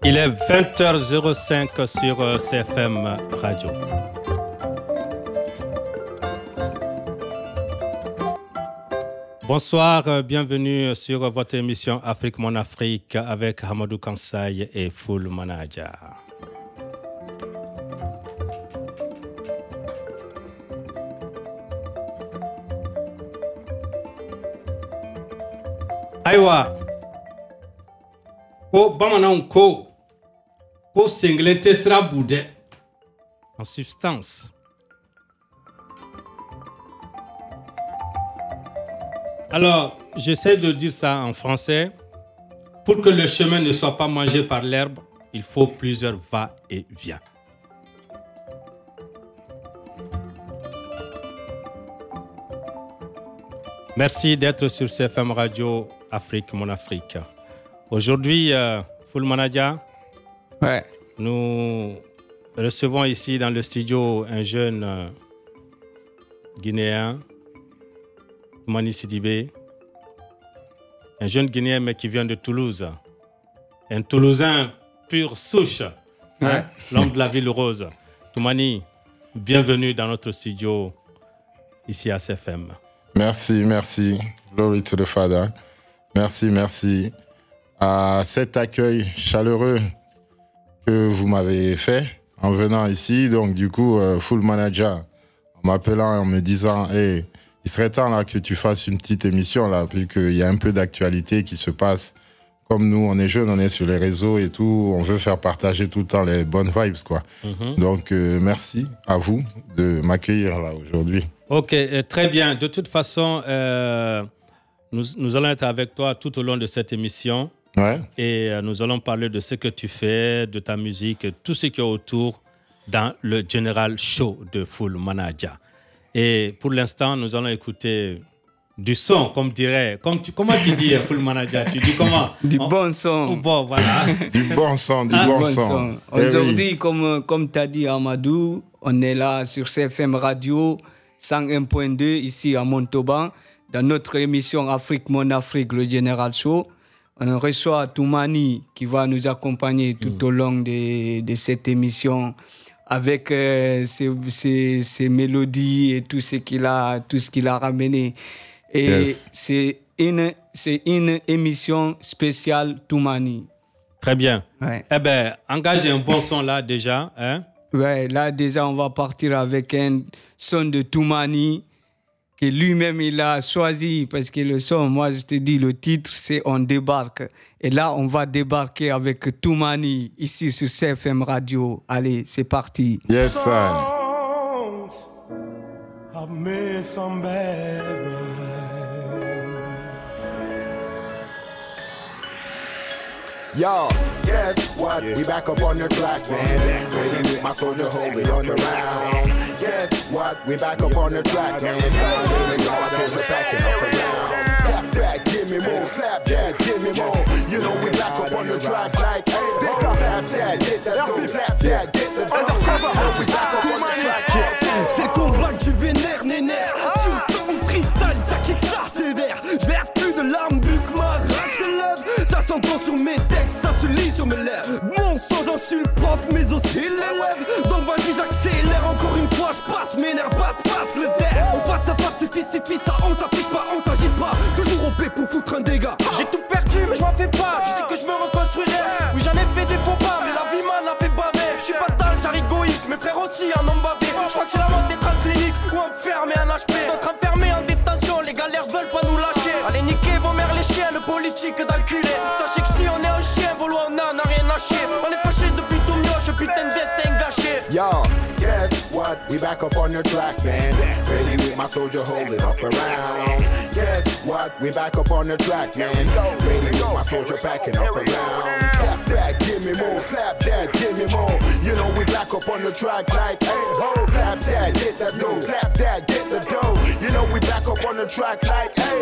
Il est 20h05 sur CFM Radio. Bonsoir, bienvenue sur votre émission Afrique Mon Afrique avec Hamadou Kansai et Full Manager. Aïwa, ko bamanan ko senglen te sera boudé en substance. Alors, j'essaie de dire ça en français. Pour que le chemin ne soit pas mangé par l'herbe, il faut plusieurs va-et-vient. Merci d'être sur CFM Radio Afrique Mon Afrique. Aujourd'hui, Full Manager, nous recevons ici dans le studio un jeune Guinéen, Toumani Sidibé, un jeune Guinéen mais qui vient de Toulouse, un Toulousain pur souche, l'homme de la ville rose. Toumani, bienvenue dans notre studio ici à CFM. Merci. Glory to the Father. Merci à cet accueil chaleureux que vous m'avez fait en venant ici. Donc, du coup, Full Manager, en m'appelant et en me disant, hey, il serait temps là que tu fasses une petite émission là, puis qu'il y a un peu d'actualité qui se passe. Comme nous, on est jeunes, on est sur les réseaux et tout, on veut faire partager tout le temps les bonnes vibes, quoi. Donc, merci à vous de m'accueillir là aujourd'hui. Ok, très bien. De toute façon, nous allons être avec toi tout au long de cette émission. Ouais. Et nous allons parler de ce que tu fais, de ta musique, tout ce qui est autour dans le General Show de Full Manager. Et pour l'instant, nous allons écouter du son, comme dirait... Comment tu dis, Full Manager? Tu dis comment? Bon son. Bon, voilà. Du bon son. Aujourd'hui, comme tu as dit, Amadou, on est là sur CFM Radio 101.2 ici à Montauban, dans notre émission Afrique Mon Afrique, le General Show. On reçoit Toumani qui va nous accompagner tout au long de cette émission avec ses mélodies et tout ce qu'il a ramené. Et c'est une émission spéciale Toumani. Très bien. Ouais. Eh bien, engagez un bon son là déjà. Hein? Ouais, là déjà on va partir avec un son de Toumani que lui-même il a choisi, parce que le son, moi je te dis, le titre c'est On débarque. Et là on va débarquer avec Toumani ici sur CFM Radio. Allez, c'est parti. Yes, sir. I've made some bad rhymes. Yo, guess what? We back up on the track, man. Ready with my soldier, hold it on the round. Guess what? We back up on the track, man. Ready with my soldier, packing up around. Step back, give me more. Slap that, give me more. You know we back up on the track like, hey, pick up, slap that, get that dough, slap that, get the dough. We back up on the track, yeah. C'est le combat que tu vénères, nénère. Sur le son freestyle, ça kick, ça sévère. Je verse plus de larmes vu que ma rage s'élève. Ça s'entend sur mes textes, ça se lit sur mes lèvres. Mon sang, j'en suis le prof, mais aussi l'élève. Donc vas-y, j'accélère encore une fois. Je passe mes nerfs, passe le verre. On passe à face, c'est fils, ça on s'affiche pas, on s'agite pas. Toujours au P pour foutre un dégât. J'ai tout perdu, mais je m'en fais pas. Tu sais que je me reconstruirai. Oui, j'en ai fait des faux pas, mais la vie m'en a fait baver. Je suis fatal, j'arrive égoïste, mes frères aussi en ont bavé. Je crois que c'est la mode d'être en clinique ou enfermé en HP. D'autres enfermés en détention, les galères veulent pas nous lâcher. Allez niquer vos mères les chiens, le politique d'enculé. Sachez que si on est un chien, vos lois on en a rien lâché. On est fâché depuis tout mioche, putain de destin gâché. Yo, guess what? We back up on the track, man. Ready with my soldier, hold it up around. Guess what? We back up on the track, man. Ready with my soldier, packing up around. Clap that, give me more. Clap that, give me more. You know we back up on the track like, hey ho. Clap that, get that dough. Clap that, get the dough. You know we back up on the track like, hey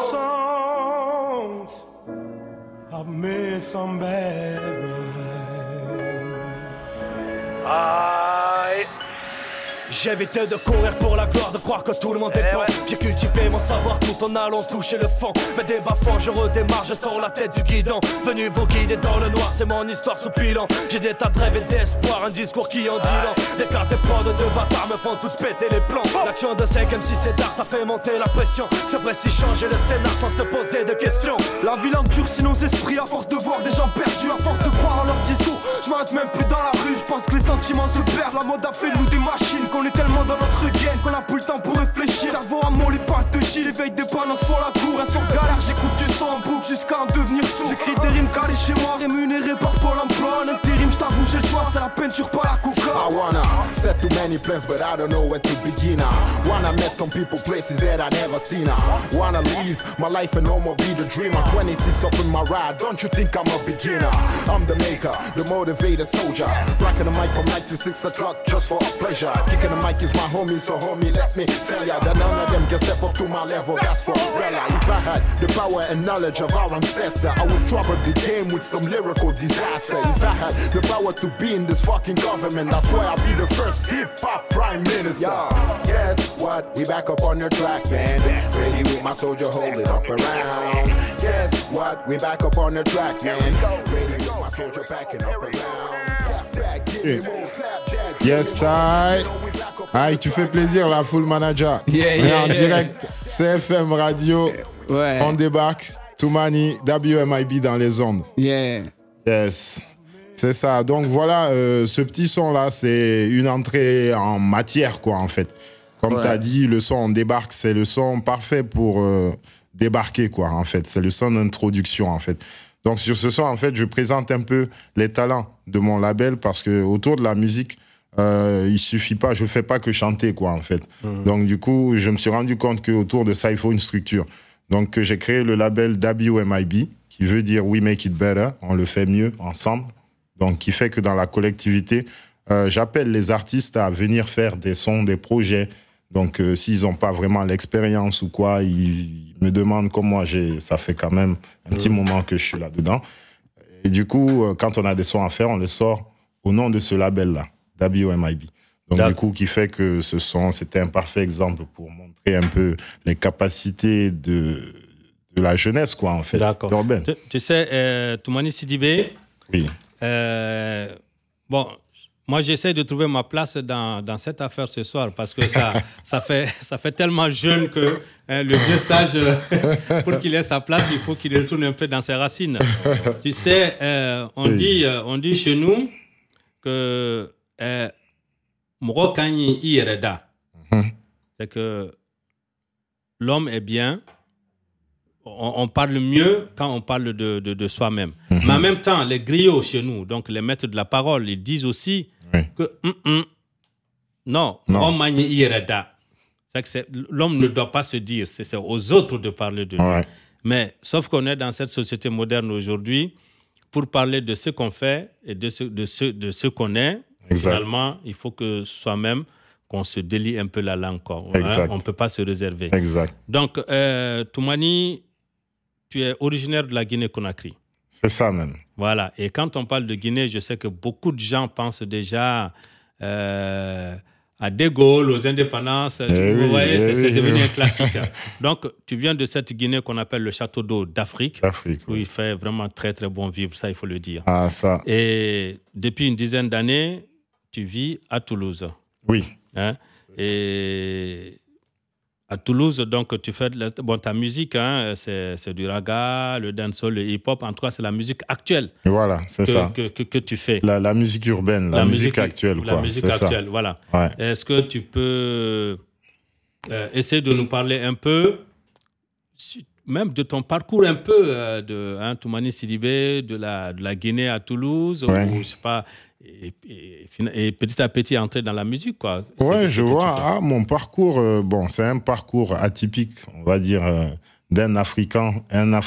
ho. Songs, I've made some bad rhymes. J'évitais de courir pour la gloire, de croire que tout le monde est bon. J'ai cultivé mon savoir tout en allant toucher le fond. Mais des bas-fonds, je redémarre, je sors la tête du guidon. Venu vous guider dans le noir, c'est mon histoire sous pilon. J'ai des tas de rêves et d'espoir, un discours qui en dit long. Des cartes et prods de bâtards me font toutes péter les plombs. L'action de 5 MC c'est tard, ça fait monter la pression. C'est précis changer le scénar sans se poser de questions. La ville endurcit nos esprits à force de voir des gens perdus, à force de croire en leur discours. Je m'arrête même plus dans la rue, je pense que les sentiments se perdent. La mode a fait de nous des machines, qu'on est tellement dans notre game qu'on a plus le temps pour réfléchir. Cerveau à molli, pas de chi, les veilles dépendance font la cour. Un sort galère, j'écoute du son en boucle jusqu'à en devenir sourd. J'écris des rimes calées chez moi, rémunérées par Pôle emploi. En intérim, j't'avoue, j'ai le choix, c'est la peinture, pas la coca. I wanna set too many plans, but I don't know where to begin. I wanna meet some people, places that I never seen. I wanna live my life and no more be the dreamer. 26 up in my ride, don't you think I'm a beginner? I'm the maker, the motivator soldier. Rocking the mic from 9 to 6 o'clock just for a pleasure. Kicking the mic is my homie, so homie, let me tell ya that none of them can step up to my level, that's for real. If I had the power and knowledge of our ancestor, I would trouble the game with some lyrical disaster. If I had the power to be in this fucking government, I swear I'd be the first hip-hop prime minister. Yo, guess what? We back up on the track, man. Ready with my soldier, hold it up around. Guess what? We back up on the track, man. Ready with my soldier, backing up around. Clap back, give me more, clap that. Yes, aïe, tu fais plaisir, la Full Manager. En direct, CFM Radio. Ouais. On débarque. Toumani, WMIB dans les ondes. Yes. C'est ça. Donc voilà, ce petit son-là, c'est une entrée en matière, quoi, en fait. Comme tu as dit, le son On débarque, c'est le son parfait pour débarquer, quoi, en fait. C'est le son d'introduction, en fait. Donc sur ce son, en fait, je présente un peu les talents de mon label parce que autour de la musique, il suffit pas, je fais pas que chanter, quoi, en fait. Donc du coup, je me suis rendu compte qu'autour de ça, il faut une structure. Donc j'ai créé le label WMIB, qui veut dire We Make It Better, on le fait mieux ensemble. Donc qui fait que dans la collectivité, j'appelle les artistes à venir faire des sons, des projets. Donc s'ils n'ont pas vraiment l'expérience ou quoi, ils me demandent, comme moi, ça fait quand même un petit moment que je suis là-dedans. Et du coup, quand on a des sons à faire, on les sort au nom de ce label-là, WMIB. Donc du coup, qui fait que ce son, c'était un parfait exemple pour montrer un peu les capacités de la jeunesse, quoi, en fait, urbaine. Tu sais, Toumani Sidibé, oui. Bon, moi, j'essaie de trouver ma place dans cette affaire ce soir parce que ça fait tellement jeune que le vieux sage, pour qu'il ait sa place, il faut qu'il retourne un peu dans ses racines. Tu sais, on dit chez nous que Mrokanyi Iereda, c'est que l'homme est bien. On parle mieux quand on parle de soi-même. Mais en même temps, les griots chez nous, donc les maîtres de la parole, ils disent aussi que non. C'est que l'homme ne doit pas se dire, c'est aux autres de parler de lui. Mais sauf qu'on est dans cette société moderne aujourd'hui, pour parler de ce qu'on fait et de ce qu'on est, finalement, il faut que soi-même, qu'on se délie un peu la langue. On ne peut pas se réserver. Exact. Donc, Toumani, tu es originaire de la Guinée-Conakry. C'est ça même. Voilà. Et quand on parle de Guinée, je sais que beaucoup de gens pensent déjà à De Gaulle, aux indépendances. Vous voyez, c'est devenu un classique. Donc, tu viens de cette Guinée qu'on appelle le château d'eau d'Afrique. Où il fait vraiment très, très bon vivre, ça, il faut le dire. Ah, ça. Et depuis une dizaine d'années, tu vis à Toulouse. Oui. Hein? Et à Toulouse, donc, tu fais ta musique, hein, c'est du raga, le dancehall, le hip-hop. En tout cas, c'est la musique actuelle. Voilà, c'est ça. Que tu fais. La musique urbaine, la musique actuelle. La musique actuelle, voilà. Ouais. Est-ce que tu peux essayer de nous parler un peu, même de ton parcours un peu, de Toumani Sidibé, de la Guinée à Toulouse, ou je sais pas... Et petit à petit entrer dans la musique, quoi. Ouais, je vois. Mon parcours, c'est un parcours atypique, on va dire, d'un Africain,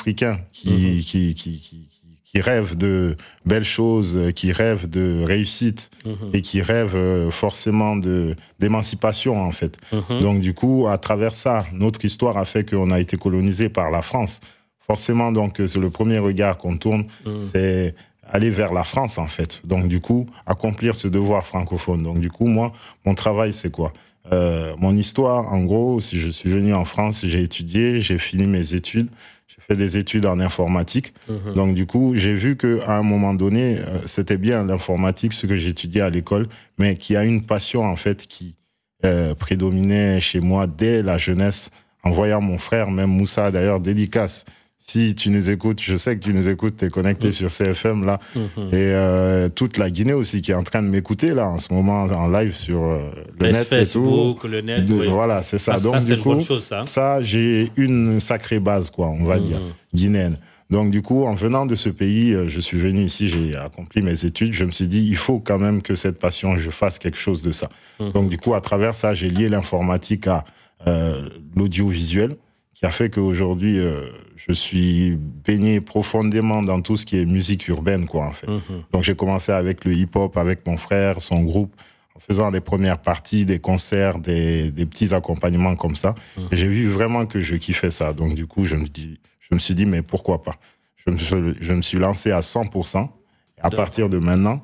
qui rêve de belles choses, qui rêve de réussite et qui rêve forcément d'émancipation, en fait. Donc, du coup, à travers ça, notre histoire a fait qu'on a été colonisé par la France. Forcément, donc, c'est le premier regard qu'on tourne, c'est aller vers la France, en fait. Donc, du coup, accomplir ce devoir francophone. Donc, du coup, moi, mon travail, c'est quoi? Mon histoire, en gros, si je suis venu en France, j'ai étudié, j'ai fini mes études, j'ai fait des études en informatique. Donc, du coup, j'ai vu qu'à un moment donné, c'était bien l'informatique, ce que j'étudiais à l'école, mais qu'il y a une passion, en fait, qui prédominait chez moi dès la jeunesse, en voyant mon frère, même Moussa, d'ailleurs, dédicace. Si tu nous écoutes, je sais que tu nous écoutes, tu es connecté sur CFM là, et toute la Guinée aussi qui est en train de m'écouter là en ce moment en live sur le net Facebook, et tout. le net, oui. Voilà, c'est ça. Donc ça, c'est du une coup, bonne chose, ça. J'ai une sacrée base quoi, on va dire, guinéenne. Donc du coup, en venant de ce pays, je suis venu ici, j'ai accompli mes études, je me suis dit il faut quand même que cette passion, je fasse quelque chose de ça. Donc du coup, à travers ça, j'ai lié l'informatique à l'audiovisuel, qui a fait qu'aujourd'hui, je suis baigné profondément dans tout ce qui est musique urbaine, quoi, en fait. Donc, j'ai commencé avec le hip-hop, avec mon frère, son groupe, en faisant des premières parties, des concerts, des petits accompagnements comme ça. Et j'ai vu vraiment que je kiffais ça. Donc, du coup, je me suis dit, mais pourquoi pas? Je me suis lancé à 100%. Et à partir de maintenant,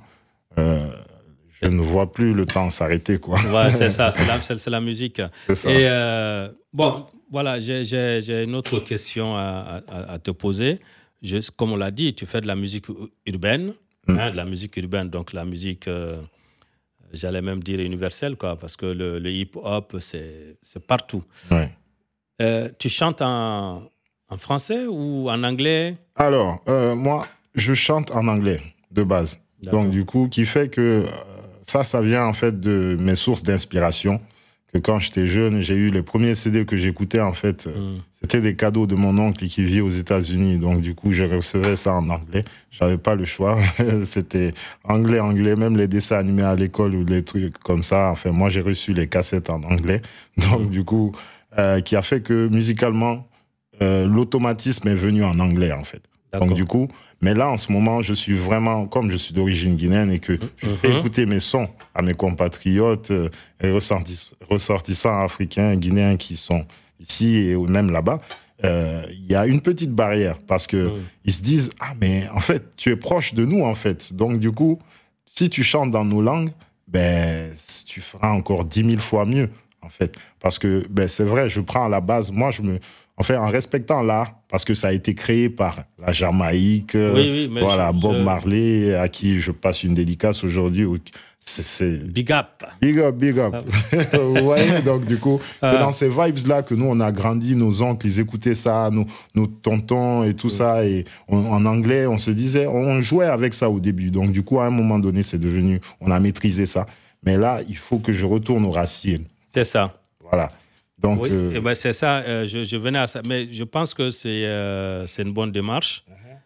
je ne vois plus le temps s'arrêter, quoi. Ouais, c'est ça, c'est la musique. C'est ça. Et bon, voilà, j'ai une autre question à te poser. Comme on l'a dit, tu fais de la musique urbaine, de la musique urbaine, donc la musique, j'allais même dire universelle, quoi, parce que le hip-hop, c'est partout. Ouais. Tu chantes en français ou en anglais? Alors, moi, je chante en anglais, de base. D'accord. Donc, du coup, qui fait que ça vient en fait de mes sources d'inspiration. Que quand j'étais jeune, j'ai eu les premiers CD que j'écoutais, en fait, c'était des cadeaux de mon oncle qui vit aux États-Unis. Donc, du coup, je recevais ça en anglais. J'avais pas le choix. C'était anglais. Même les dessins animés à l'école ou les trucs comme ça. Enfin, moi, j'ai reçu les cassettes en anglais. Donc, du coup, qui a fait que musicalement, l'automatisme est venu en anglais, en fait. D'accord. Donc, du coup, mais là, en ce moment, je suis vraiment, comme je suis d'origine guinéenne et que je fais écouter mes sons à mes compatriotes et ressortissants africains, guinéens qui sont ici et même là-bas, il y a une petite barrière parce que ils se disent, ah, mais en fait, tu es proche de nous, en fait. Donc, du coup, si tu chantes dans nos langues, ben, tu feras encore 10 000 fois mieux, en fait. Parce que, ben, c'est vrai, je prends à la base, moi, en respectant l'art, parce que ça a été créé par la Jamaïque, voilà, Bob Marley, à qui je passe une dédicace aujourd'hui. Big up. Big up. Vous voyez, donc du coup, c'est dans ces vibes-là que nous, on a grandi, nos oncles, ils écoutaient ça, nos tontons et tout ça. Et en anglais, on se disait, on jouait avec ça au début. Donc du coup, à un moment donné, on a maîtrisé ça. Mais là, il faut que je retourne aux racines. C'est ça. Voilà. Donc, oui, ben c'est ça, je venais à ça. Mais je pense que c'est une bonne démarche.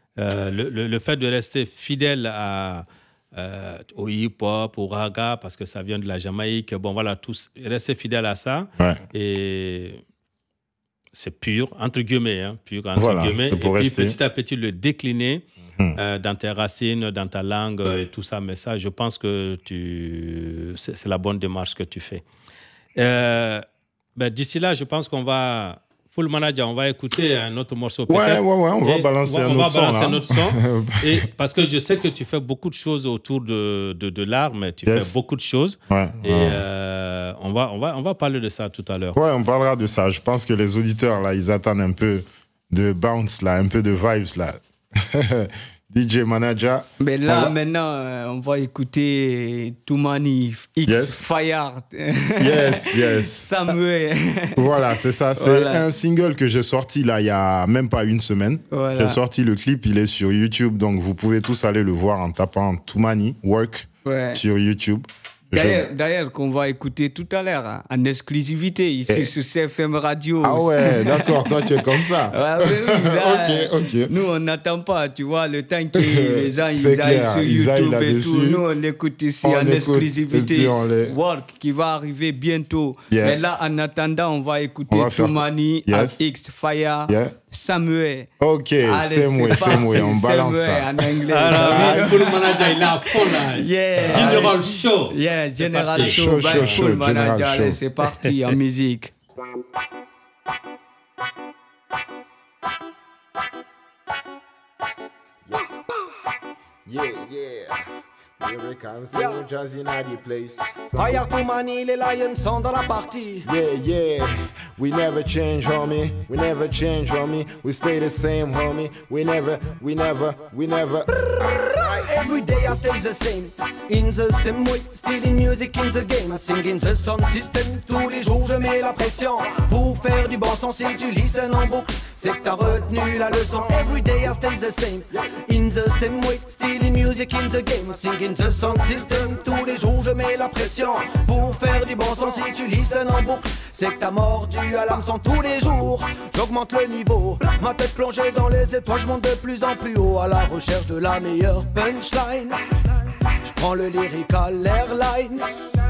Le fait de rester fidèle au hip-hop, au raga, parce que ça vient de la Jamaïque, bon voilà, rester fidèle à ça. Ouais. Et c'est pur, entre guillemets. Voilà, guillemets. c'est pour et puis rester. petit à petit, le décliner dans tes racines, dans ta langue et tout ça. Mais ça, je pense que c'est la bonne démarche que tu fais. Ben, d'ici là, je pense qu'on va... Full Manager, on va écouter un autre morceau peut-être. On va balancer un autre son. Et parce que je sais que tu fais beaucoup de choses autour de l'art, mais tu fais beaucoup de choses. Ouais, et on va parler de ça tout à l'heure. Ouais, on parlera de ça. Je pense que les auditeurs, là, ils attendent un peu de bounce, là, un peu de vibes, là. DJ Manager. Mais là, maintenant, on va écouter Toumani X Fire. Yes. Samuel. Voilà, c'est ça. C'est un single que j'ai sorti, là, il y a même pas une semaine. Voilà. J'ai sorti le clip, il est sur YouTube. Donc, vous pouvez tous aller le voir en tapant Toumani Work sur YouTube. D'ailleurs, qu'on va écouter tout à l'heure, hein, en exclusivité, ici sur CFM Radio. Ah ouais, d'accord, toi tu es comme ça. Ok. Nous, on n'attend pas, tu vois, le temps que les gens ils aillent sur YouTube et tout. Nous, on écoute ici en exclusivité. Work qui va arriver bientôt. Mais là, en attendant, on va écouter Toumani, X Fire. Samuel. Ok, Samuel, on balance ça. En anglais. Alors, Full Manager, il est à fond là. General Show. General Show. Full Manager, allez, c'est parti en musique. Here it comes, yeah. Jazz in the place. Fire to Money, les Lions sont dans la partie. Yeah. We never change, homie. We never change, homie. We stay the same, homie. We never. Every day I stay the same. In the same way, still in music in the game. Singing the sound system. Tous les jours je mets la pression. Pour faire du bon son si tu listen en boucle, c'est que t'as retenu la leçon. Every day I stay the same. In the same way, still in music in the game. Singing the sound system. Tous les jours je mets la pression. Pour faire du bon son si tu listen en boucle, c'est que t'as mordu à l'hameçon tous les jours. J'augmente le niveau, ma tête plongée dans les étoiles. Je monte de plus en plus haut à la recherche de la meilleure punchline. Je prends le lyrical airline.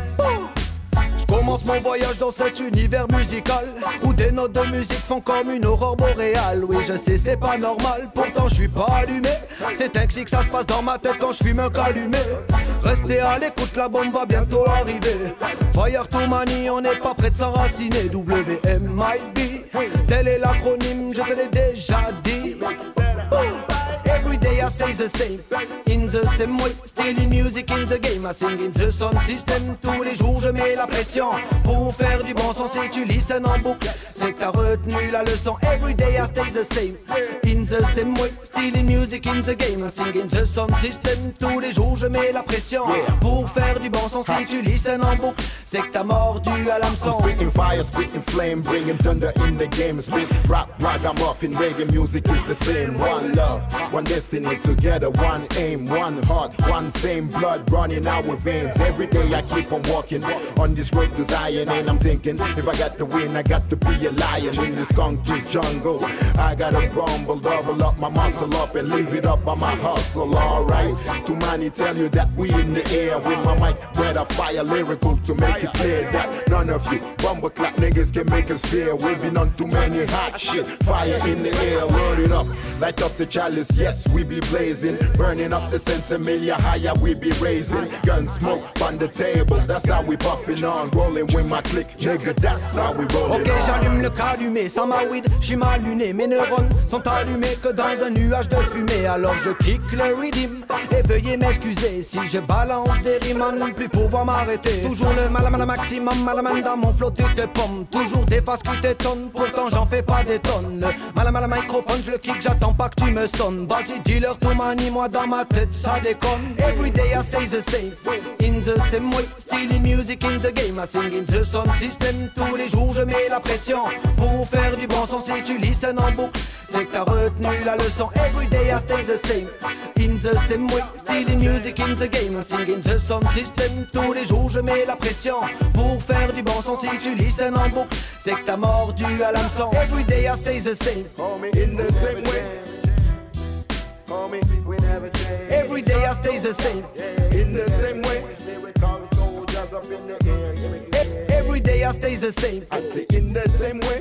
Je commence mon voyage dans cet univers musical où des notes de musique font comme une aurore boréale. Oui, je sais, c'est pas normal, pourtant je suis pas allumé. C'est ainsi que ça se passe dans ma tête quand je fume un calumet. Restez à l'écoute, la bombe va bientôt arriver. Fire to Money, on n'est pas prêt de s'enraciner. WMIB, tel est l'acronyme, je te l'ai déjà dit. Every day I stay the same. In the same way, still in music in the game. I sing in the sound system. Tous les jours je mets la pression. Pour faire du bon son si tu listen en boucle, c'est que t'as retenu la leçon. Every day I stay the same. In the same way, still in music in the game. I sing in the sound system. Tous les jours je mets la pression. Pour faire du bon son si tu listen en boucle, c'est que t'as mordu à l'hameçon. I'm spitting fire, spitting flame, bringing thunder in the game. Spit rap, ragamuffin, reggae music is the same. One love, one destiny, together, one aim, one heart, one same blood running our veins. Every day I keep on walking on this road to Zion, and I'm thinking, if I got to win, I got to be a lion in this concrete jungle. I gotta rumble, double up my muscle up and live it up on my hustle, alright. Too many tell you that we in the air with my mic, breath of fire, lyrical to make it clear that none of you bumble clap niggas can make us fear. We've been on too many hot shit, fire in the air, load it up, light up the chalice, yes, we be blazing, burning up the sense a million higher we be raising, gun smoke on the table, that's how we puffing on, rolling with my clique, nigga, that's how we rolling. Ok, j'allume le calumet, sans ma weed, j'suis mal luné, mes neurones sont allumés que dans un nuage de fumée, alors je kick le rhythm, et veuillez m'excuser si je balance des rimes à ne plus pouvoir m'arrêter. Toujours le malaman maximum, malaman dans mon flow tu te pommes, toujours des faces qui t'étonnent, pourtant j'en fais pas des tonnes. Malaman microphone, je le kick, j'attends pas que tu me sonnes. Vas-y dealer to money, moi dans ma tête ça déconne. Every day I stay the same, in the same way, still in music in the game. I sing in the sound system, tous les jours je mets la pression. Pour faire du bon son si tu listen en boucle, c'est que t'as retenu la leçon. Every day I stay the same, in the same way, still in music in the game. I sing in the sound system, tous les jours je mets la pression. Pour faire du bon son si tu listen en boucle, c'est que t'as mordu à l'hameçon. Every day I stay the same, In the same way, every day I stay the same, in the same way, every day I stay the same. I say in the same way.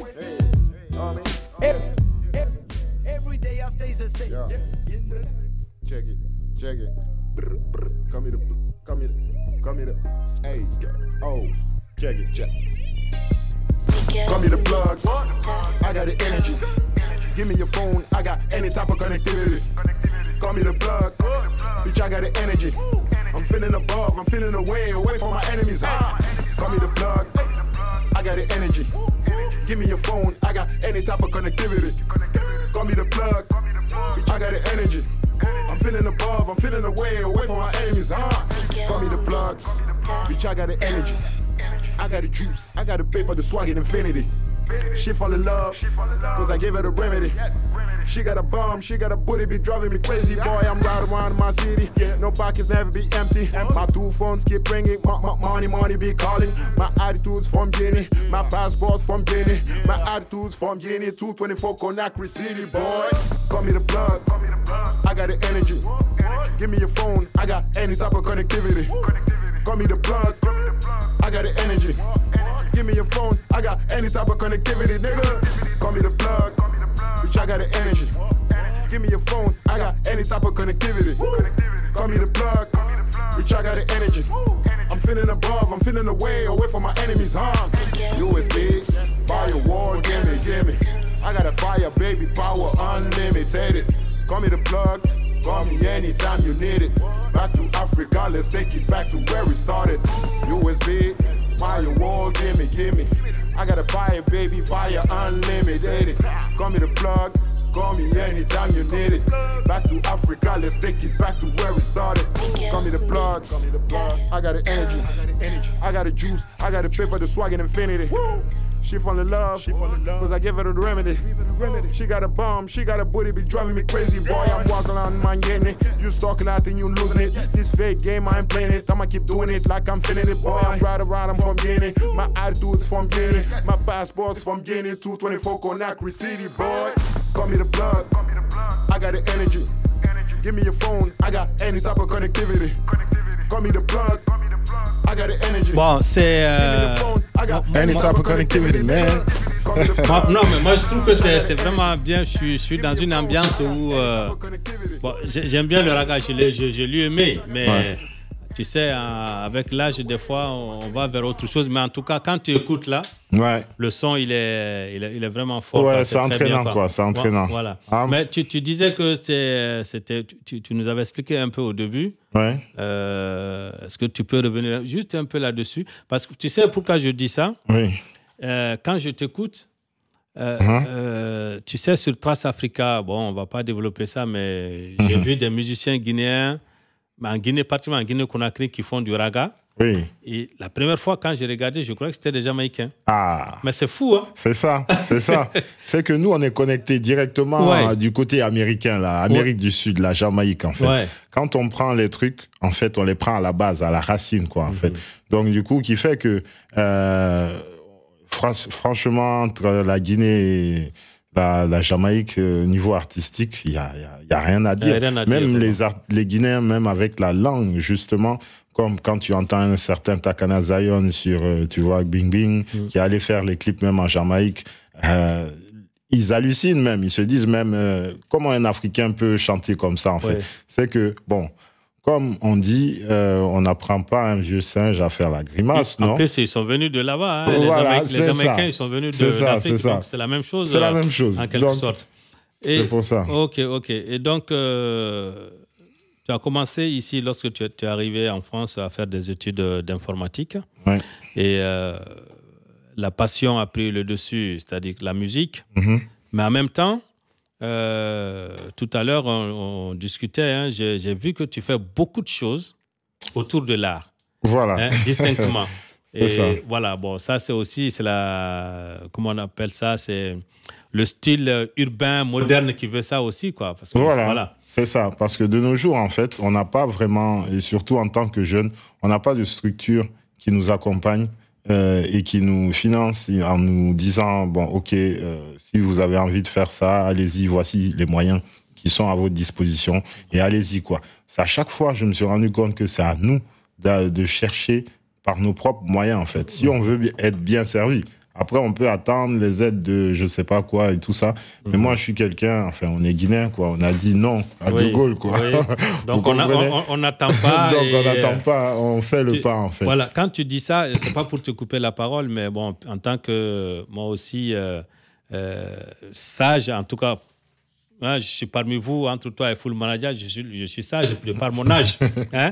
Every day I stay the same. Yeah. Check it. Brr, brr. Come here. Hey, oh, check it. Come here the plugs. I got the energy. Give me your phone. I got any type of connectivity. Call me the plug. Bitch, I got the energy. I'm feeling above. I'm feeling away from my enemies. Call me the plug. I got the energy. Give me your phone. I got any type of connectivity. Call me the plug. Bitch, I got the energy. I'm feeling above, I'm feeling away from my enemies, Call me the plugs, bitch, I got the energy. I got the juice, I got the paper, the swag in infinity. She fall in love, cause I gave her the remedy. She got a bum, she got a booty, be driving me crazy. Boy, I'm riding around my city, no pockets never be empty. My two phones keep ringing, money be calling. My attitude's from Guinea, my passport's from Guinea. My attitude's from Guinea, 224 Conakry City, boy. Call me the plug, I got the energy. Give me your phone, I got any type of connectivity. Call me the plug, I got the energy. Give me your phone, I got any type of connectivity, nigga. Call me the plug, bitch, I got the energy. Give me your phone, I got any type of connectivity. Call me the plug, bitch, I got the energy. I'm feeling above, I'm feeling away from my enemies, USB, firewall, gimme. I got a fire, baby, power unlimited. Call me the plug, Call me anytime you need it. Back to Africa, let's take it back to where it started. USB, firewall, gimme. I got a fire, baby, fire unlimited. Call me the plug, call me anytime you need it. Back to Africa, let's take it back to where it started. Call me the plug, I got the energy. I got the juice, I got the paper, the swag and infinity. She fall in love, cause I give her the remedy. She got a bomb, she got a booty, be driving me crazy. Boy, I'm walking around, man, getting it. You stalking out and you losing it. This fake game, I ain't playing it. I'ma keep doing it like I'm feeling it. Boy, I'm right around, I'm from Guinea. My attitude's from Guinea. My passport's from Guinea. 224 Conakry City, boy. Call me the plug, I got the energy. Give me your phone, I got any type of connectivity. Call me the plug, I got the energy. Bon, c'est... Any type of connectivity, man. Non, mais moi je trouve que c'est vraiment bien. Je suis dans une ambiance où bon, j'aime bien le raga, je l'ai aimé, mais ouais. Tu sais, avec l'âge, des fois, on va vers autre chose. Mais en tout cas, quand tu écoutes là, ouais. Le son, il est vraiment fort. Ouais, c'est entraînant, bien, quoi. C'est entraînant. Voilà. Mais tu disais que tu nous avais expliqué un peu au début. Ouais. Est-ce que tu peux revenir juste un peu là-dessus? Parce que tu sais pourquoi je dis ça? Oui. Quand je t'écoute, tu sais, sur Trace Africa, bon, on ne va pas développer ça, mais j'ai vu des musiciens guinéens, en Guinée, particulièrement en Guinée-Conakry, qui font du raga. Oui. Et la première fois, quand j'ai regardé, je crois que c'était des Jamaïcains. Ah. Mais c'est fou, hein? C'est ça. C'est que nous, on est connectés directement du côté américain, là, Amérique du Sud, la Jamaïque, en fait. Ouais. Quand on prend les trucs, en fait, on les prend à la base, à la racine, quoi, en fait. Donc, du coup, qui fait que, franchement, entre la Guinée et la Jamaïque, niveau artistique, il y a rien à dire. Même les Guinéens, même avec la langue, justement, comme quand tu entends un certain Takana Zion sur, tu vois, Bing Bing, qui allait faire les clips même en Jamaïque, ils hallucinent même, ils se disent même comment un Africain peut chanter comme ça, en fait. C'est que, bon, comme on dit, on n'apprend pas un vieux singe à faire la grimace, non? En plus, ils sont venus de là-bas. Hein. Voilà, les Jamaïcains, ils sont venus d'Afrique, donc c'est la même chose. C'est la même chose. En quelque sorte. C'est pour ça. Ok. Et donc, tu as commencé ici lorsque tu es arrivé en France à faire des études d'informatique. Ouais. Et la passion a pris le dessus, c'est-à-dire la musique. Mais en même temps, tout à l'heure, on discutait, hein, j'ai vu que tu fais beaucoup de choses autour de l'art. Voilà. Hein, distinctement. Et ça. Voilà, bon, ça c'est aussi, comment on appelle ça, c'est le style urbain, moderne qui veut ça aussi, quoi. Parce que, voilà. C'est ça. Parce que de nos jours, en fait, on n'a pas vraiment, et surtout en tant que jeunes, on n'a pas de structure qui nous accompagne et qui nous finance en nous disant, bon, ok, si vous avez envie de faire ça, allez-y, voici les moyens qui sont à votre disposition et allez-y, quoi. C'est à chaque fois, je me suis rendu compte que c'est à nous de chercher par nos propres moyens, en fait. Si on veut être bien servi. Après, on peut attendre les aides de je sais pas quoi et tout ça. Mais moi, je suis quelqu'un, enfin, on est Guinéen, quoi. On a dit non à De Gaulle, quoi. Oui. Donc, on n'attend pas. Donc, on n'attend pas, on fait le pas, en fait. Voilà, quand tu dis ça, c'est pas pour te couper la parole, mais bon, en tant que moi aussi, sage, en tout cas, hein, je suis parmi vous, entre toi et Full Manager, je suis sage par mon âge. Hein?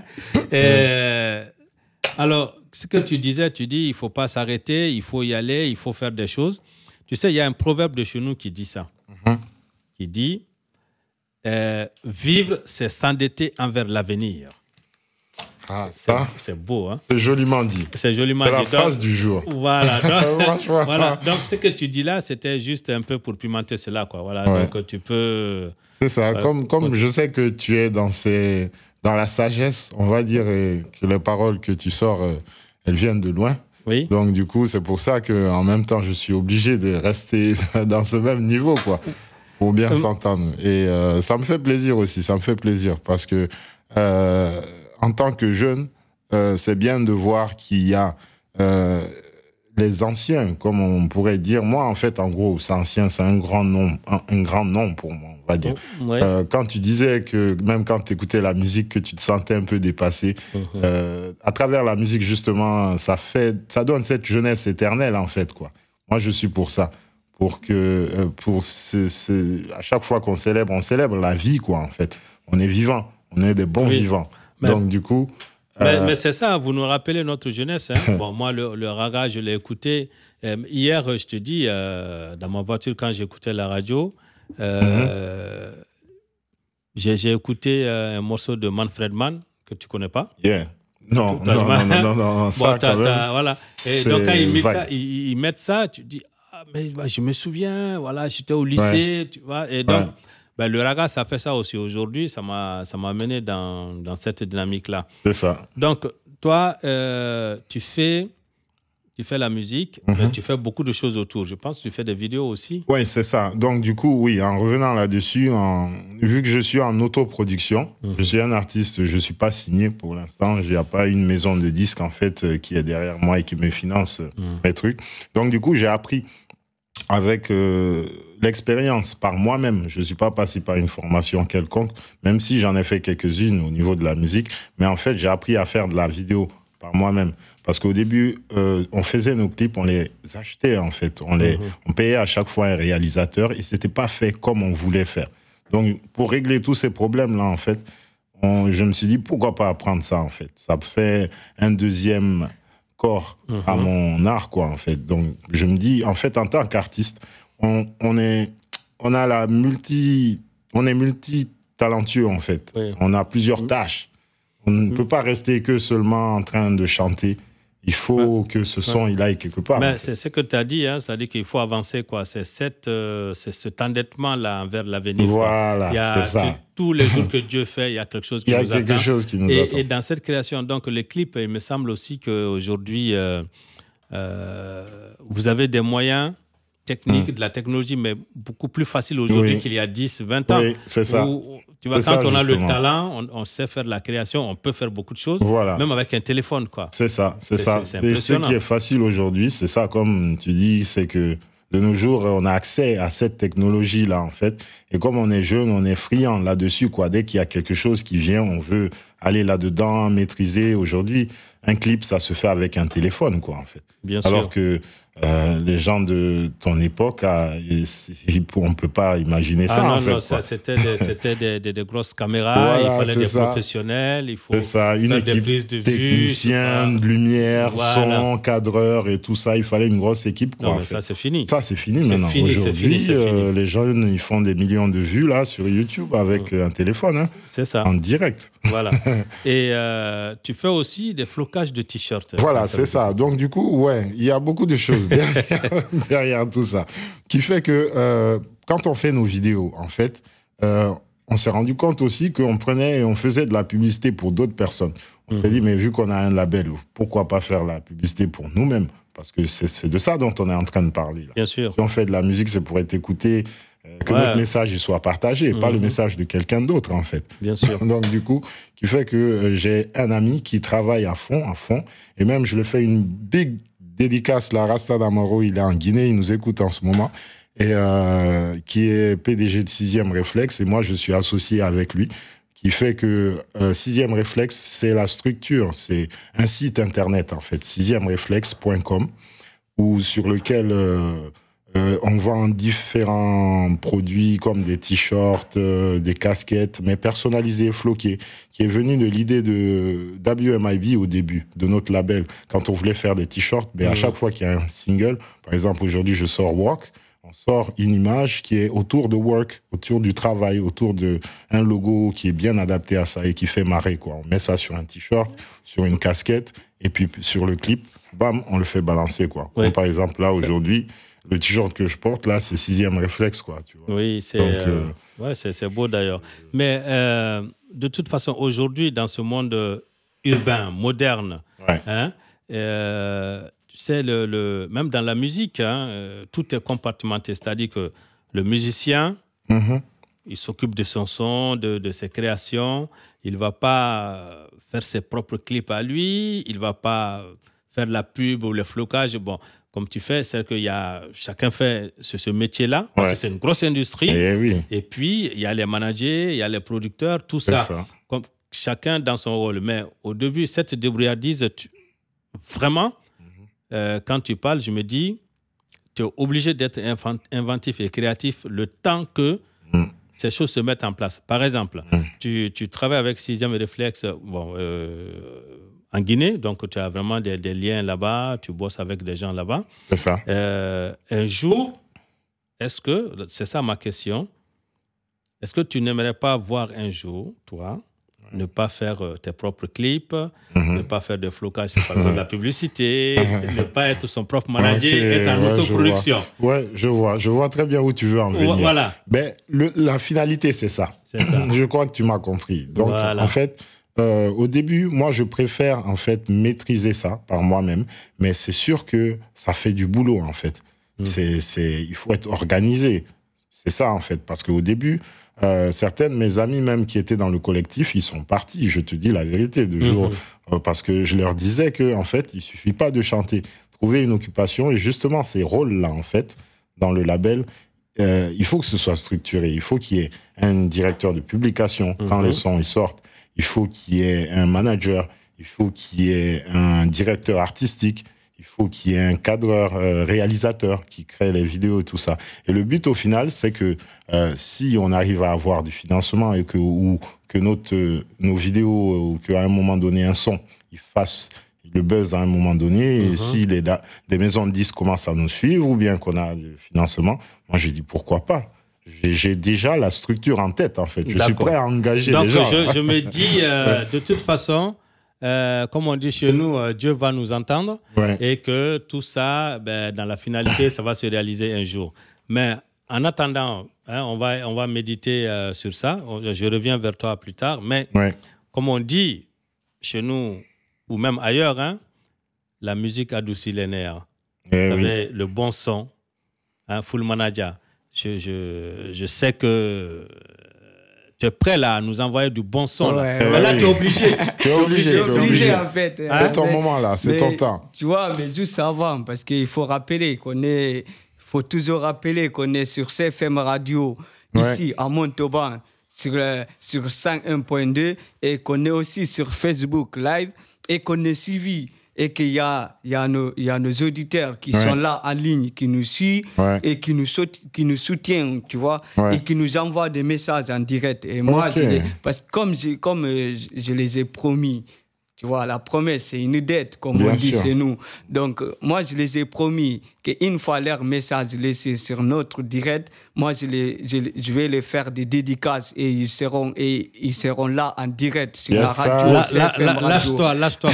Alors, ce que tu disais, tu dis, il ne faut pas s'arrêter, il faut y aller, il faut faire des choses. Tu sais, il y a un proverbe de chez nous qui dit ça. Qui dit, vivre, c'est s'endetter envers l'avenir. Ah, ça, c'est beau, hein? C'est joliment dit. C'est joliment dit. C'est la phrase du jour. Voilà. Donc, voilà. Donc, ce que tu dis là, c'était juste un peu pour pimenter cela, quoi. Voilà. Ouais. Donc, tu peux... C'est ça. Comme je sais que tu es dans la sagesse, on va dire, et que les paroles que tu sors, elles viennent de loin. Oui. Donc, du coup, c'est pour ça qu'en même temps, je suis obligé de rester dans ce même niveau, quoi, pour bien s'entendre. Et ça me fait plaisir aussi, ça me fait plaisir, parce que en tant que jeune, c'est bien de voir qu'il y a les anciens, comme on pourrait dire. Moi, en fait, en gros, c'est ancien, c'est un grand nom pour moi, on va dire. Ouais. Quand tu disais que même quand tu écoutais la musique, que tu te sentais un peu dépassé, à travers la musique, justement, ça donne cette jeunesse éternelle, en fait, quoi. Moi, je suis pour ça. À chaque fois qu'on célèbre, on célèbre la vie, quoi, en fait. on est vivants, on est des bons vivants. Donc du coup... Mais c'est ça, vous nous rappelez notre jeunesse. Hein. Bon, moi, le raga, je l'ai écouté. Hier, je te dis, dans ma voiture, quand j'écoutais la radio, j'ai écouté un morceau de Manfred Mann, que tu ne connais pas. Yeah. Non, ça, bon, voilà. Et donc, quand ils mettent ça, tu dis, mais je me souviens, voilà, j'étais au lycée, tu vois. Et donc, le raga, ça fait ça aussi. Aujourd'hui, ça m'a amené dans cette dynamique-là. C'est ça. Donc, toi, tu fais la musique, mais tu fais beaucoup de choses autour. Je pense que tu fais des vidéos aussi. Oui, c'est ça. Donc, du coup, oui, en revenant là-dessus, vu que je suis en autoproduction, je suis un artiste, je ne suis pas signé pour l'instant. Il n'y a pas une maison de disques, en fait, qui est derrière moi et qui me finance mes trucs. Donc, du coup, j'ai appris avec l'expérience par moi-même. Je ne suis pas passé par une formation quelconque, même si j'en ai fait quelques-unes au niveau de la musique. Mais en fait, j'ai appris à faire de la vidéo par moi-même. Parce qu'au début, on faisait nos clips, on les achetait en fait. On payait à chaque fois un réalisateur et c'était pas fait comme on voulait faire. Donc, pour régler tous ces problèmes-là, en fait, je me suis dit, pourquoi pas apprendre ça, en fait. Ça fait un deuxième corps à mon art, quoi, en fait. Donc, je me dis, en fait, en tant qu'artiste, on est multi-talentueux, en fait. Oui. On a plusieurs tâches. On ne peut pas rester que seulement en train de chanter. Il faut que ce son, il aille quelque part. Mais c'est ce que tu as dit, hein, c'est-à-dire qu'il faut avancer, quoi. C'est cet endettement-là vers l'avenir. Voilà, c'est ça. Tous les jours que Dieu fait, il y a quelque chose qui nous attend. Il y a quelque chose qui nous attend. Et dans cette création, donc, les clips, il me semble aussi qu'aujourd'hui, vous avez des moyens techniques, de la technologie, mais beaucoup plus facile aujourd'hui qu'il y a 10, 20 ans. Oui, c'est ça. Tu vois, quand on a le talent, on sait faire de la création, on peut faire beaucoup de choses, même avec un téléphone, quoi. C'est ça. C'est ce qui est facile aujourd'hui. C'est ça, comme tu dis, c'est que de nos jours, on a accès à cette technologie-là, en fait. Et comme on est jeune, on est friand là-dessus, quoi. Dès qu'il y a quelque chose qui vient, on veut aller là-dedans, maîtriser. Aujourd'hui, un clip, ça se fait avec un téléphone, quoi, en fait. Bien sûr. Alors que les gens de ton époque, on ne peut pas imaginer ça, en fait. Non, ça, c'était des grosses caméras, il fallait des professionnels, il faut une équipe, technicien, de lumière, son, cadreur et tout ça, il fallait une grosse équipe, quoi. Non, mais ça, c'est fini. Ça, c'est fini maintenant. Aujourd'hui, les jeunes, ils font des millions de vues, là, sur YouTube avec un téléphone, hein. C'est ça. En direct. Voilà. Et tu fais aussi des flocages de t-shirts. Voilà, c'est ça. Donc, du coup, il y a beaucoup de choses derrière tout ça. Qui fait que quand on fait nos vidéos, en fait, on s'est rendu compte aussi qu'on prenait et on faisait de la publicité pour d'autres personnes. On s'est dit, mais vu qu'on a un label, pourquoi pas faire la publicité pour nous-mêmes? Parce que c'est de ça dont on est en train de parler, là. Bien sûr. Si on fait de la musique, c'est pour être écouté, que notre message il soit partagé, pas le message de quelqu'un d'autre, en fait. Bien sûr. Donc, du coup, qui fait que j'ai un ami qui travaille à fond, et même je le fais une big dédicace, la Rasta Damaro, il est en Guinée, il nous écoute en ce moment, et qui est PDG de 6e Réflexe, et moi je suis associé avec lui, qui fait que 6e Réflexe, c'est la structure, c'est un site internet en fait, 6eReflexe.com, où sur lequel on vend différents produits comme des t-shirts, des casquettes, mais personnalisés, floqués, qui est venu de l'idée de WMIB au début, de notre label. Quand on voulait faire des t-shirts, à chaque fois qu'il y a un single, par exemple aujourd'hui je sors Work, on sort une image qui est autour de work, autour du travail, autour de un logo qui est bien adapté à ça et qui fait marrer, quoi. On met ça sur un t-shirt, sur une casquette, et puis sur le clip, bam, on le fait balancer, quoi. Comme par exemple là aujourd'hui, le t-shirt que je porte, là, c'est 6e Réflexe, quoi. Tu vois. Oui, c'est beau d'ailleurs. Mais de toute façon, aujourd'hui, dans ce monde urbain, moderne, tu sais, même dans la musique, tout est compartimenté. C'est-à-dire que le musicien, il s'occupe de son son, de ses créations. Il ne va pas faire ses propres clips à lui. Il ne va pas faire la pub ou le flocage. Bon, comme tu fais, c'est que chacun fait ce métier-là, parce que c'est une grosse industrie. Et puis, il y a les managers, il y a les producteurs, tout ça. Comme chacun dans son rôle. Mais au début, cette débrouillardise, vraiment, quand tu parles, je me dis, tu es obligé d'être inventif et créatif le temps que ces choses se mettent en place. Par exemple, tu travailles avec 6e Réflexe en Guinée, donc tu as vraiment des liens là-bas, tu bosses avec des gens là-bas. C'est ça. Un jour, c'est ça ma question, est-ce que tu n'aimerais pas voir un jour, toi, ne pas faire tes propres clips, ne pas faire de flocage, c'est par exemple de la publicité, ne pas être son propre manager, être en autoproduction. Je vois très bien où tu veux en venir. Voilà. Ben, la finalité, c'est ça. C'est ça. Je crois que tu m'as compris. Donc, en fait, au début, moi, je préfère en fait maîtriser ça par moi-même, mais c'est sûr que ça fait du boulot, en fait. Il faut être organisé. C'est ça, en fait, parce qu'au début, certains de mes amis même qui étaient dans le collectif, ils sont partis, je te dis la vérité, de jour, parce que je leur disais que en fait, il suffit pas de chanter, trouver une occupation, et justement ces rôles-là, en fait, dans le label, il faut que ce soit structuré, il faut qu'il y ait un directeur de publication quand les sons ils sortent, il faut qu'il y ait un manager, il faut qu'il y ait un directeur artistique, il faut qu'il y ait un cadreur réalisateur qui crée les vidéos et tout ça. Et le but, au final, c'est que si on arrive à avoir du financement et que nos vidéos, ou qu'à un moment donné, un son, il fasse le buzz à un moment donné, et si des maisons de disques commencent à nous suivre, ou bien qu'on a du financement, moi, j'ai dit pourquoi pas. J'ai déjà la structure en tête, en fait. Je suis prêt à engager les gens. Donc, je me dis, de toute façon... comme on dit chez nous, Dieu va nous entendre et que tout ça, dans la finalité, ça va se réaliser un jour. Mais en attendant, on va méditer sur ça. Je reviens vers toi plus tard. Mais comme on dit chez nous ou même ailleurs, la musique adoucit les nerfs. Vous savez, le bon son, full manager. Je sais que... tu es prêt là à nous envoyer du bon son. Mais là, tu es obligé. Tu es obligé en fait. C'est ton moment là, c'est ton temps. Tu vois, mais juste avant, parce qu'il faut rappeler faut toujours rappeler qu'on est sur CFM Radio, ici à Montauban, sur 101.2, et qu'on est aussi sur Facebook Live, et qu'on est suivi. Et qu'il y a nos auditeurs qui sont là en ligne, qui nous suivent et qui nous soutiennent, tu vois, et qui nous envoient des messages en direct. Et moi, parce que comme je les ai promis, tu vois, la promesse, c'est une dette, comme on dit chez nous. Donc, moi, je les ai promis qu'une fois leur message laissé sur notre direct, moi, je vais les faire des dédicaces et ils seront là en direct sur la radio. Lâche-toi,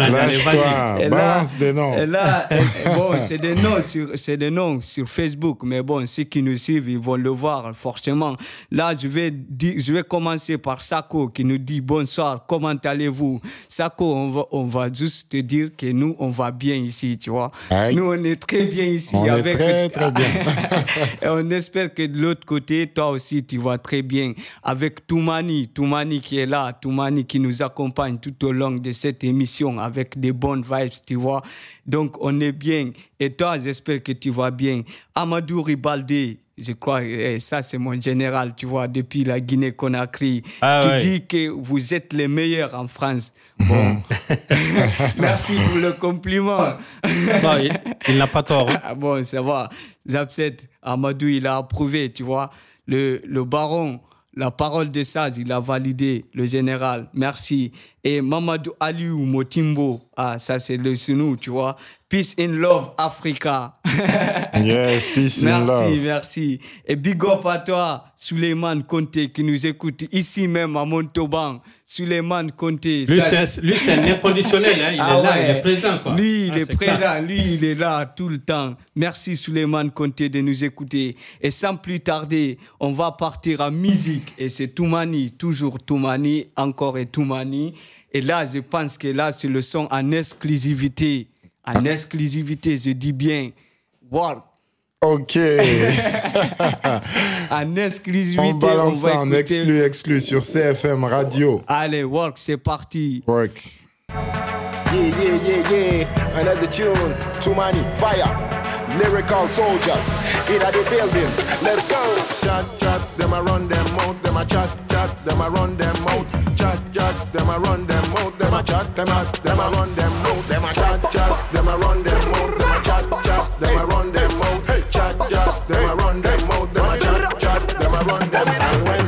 vas-y. Balance des noms. Et là, bon, c'est des noms sur Facebook, mais bon, ceux qui nous suivent, ils vont le voir forcément. Là, je vais commencer par Sako qui nous dit bonsoir, comment allez-vous? Sako, on va juste te dire que nous, on va bien ici, tu vois. Nous, on est très bien ici. On est très, très bien. Et on espère que de l'autre côté, toi aussi, tu vas très bien. Avec Toumani qui est là, Toumani qui nous accompagne tout au long de cette émission avec des bonnes vibes, tu vois. Donc, on est bien. Et toi, j'espère que tu vas bien. Amadou Ribaldé, je crois, ça c'est mon général, tu vois, depuis la Guinée-Conakry, qui dit que vous êtes les meilleurs en France. Bon, merci pour le compliment. Bon, il n'a pas tort. Bon, ça va. Zapset, Amadou, il a approuvé, tu vois. Le baron, la parole de Saz, il a validé, le général. Merci. Et Mamadou Aliou Motimbo, ça c'est le Sinou, tu vois. Peace in love, Africa. Yes, peace in love. Merci. Et big up à toi, Suleiman Conté, qui nous écoute ici même à Montauban. Suleiman Conté. Lui, c'est un inconditionnel. Il est là, il est présent. Quoi. Lui, il est présent. Classe. Lui, il est là tout le temps. Merci, Suleiman Conté, de nous écouter. Et sans plus tarder, on va partir en musique. Et c'est Toumani, toujours Toumani, encore et Toumani. Et là, je pense que là, c'est le son en exclusivité. En exclusivité, je dis bien, work. Ok. En exclusivité. On balance ça en exclu sur CFM Radio. Allez, work, c'est parti. Work. Yeah. Another tune, Toumani, fire. Lyrical soldiers in the building. Let's go. Chat, them a run them out. Them a chat, them a run them out. Chat, them a run them out. Them a chat, them a run them out. Them a chat, them a run them out. Them a chat, them a run them out. Chat, them a run them out. Them a chat, them a run them out. And when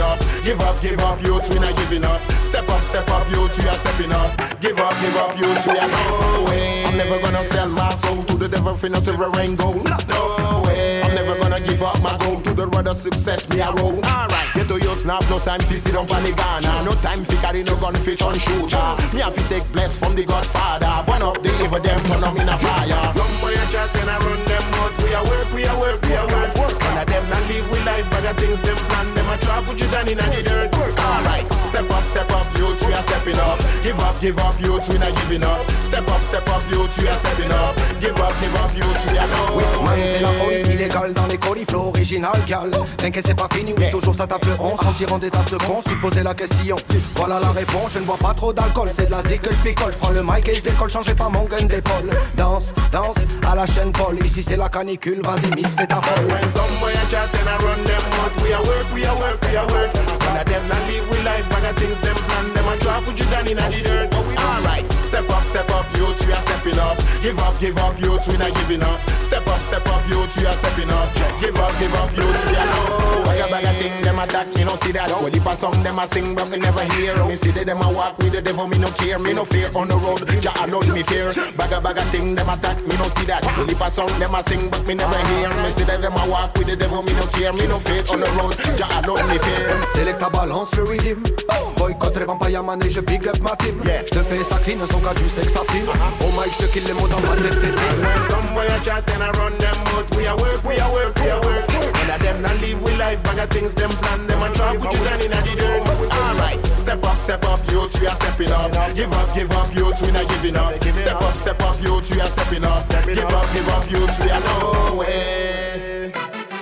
up. Give up, youths, we not giving up. Step up, youths, we are stepping up. Give up, youths, we are no way. I'm never gonna sell my soul to the devil for no silver and gold. No way. I'm never gonna give up my goal to the road of success, me a roll. Alright, get to youths now, no time to sit down on the Ghana. No time to carry no gun, fish on shooter. Me have to take bless from the Godfather. Burn up the evil, them turn them in a fire. Somebody a chat and I run them out. We a work. None of them not live with life, but the things them plan. Them a try put you down in the dirt. Alright, step up, youths, we are stepping up. Give up, youths, we not giving up. Step up, youths, we are stepping up. Give up, youths, we are no way. C'est la folie illégale dans les colis, flow original, gal. T'inquiète, c'est pas fini, oui, toujours ça t'affleurons. S'en tirant des tasses de cons, si poser la question. Voilà la réponse, je ne bois pas trop d'alcool. C'est de la zik que je picole, je prends le mic et je décolle. Changez pas mon gun d'épaule. Danse, à la chaîne Paul. Ici c'est la canicule, vas-y miss, fais ta folle. When somebody a chat and I run them out. We a work. None of them not live with life, but the things them plan. Them a try put you down in the dirt. Alright, step up, youths, we are stepping up. Give up, youths, we not giving up. Step up, youths, we are stepping up. Give up, youths, we are no way. Bag a thing, them attack, me no see that. Well, if a song them a sing, but me never hear. Me see that them a walk with the devil, me no care. Me no fear on the road, Jah alone me fear. Bag a thing, them attack, me no see that. Well, if a song them a sing, but me never hear. Me see that them a walk with the devil, me no care. Me no fear on the road, Jah alone me fear. Selecta balance le rhythm. Boycott les vampires man et je big up ma team. Je te fais ça clean, son cas du sex appeal. Oh Mike, je te kill les mots dans ma tête. Somewhere I chat and I run them out. We a work. None of them not live with life, bag of things them plan. Them and try put you down in the dirt. Alright, step up, youths, we are stepping up. Give up, youths, we not giving up. Step up, youths, we are stepping up. Give up, youths, we are no way.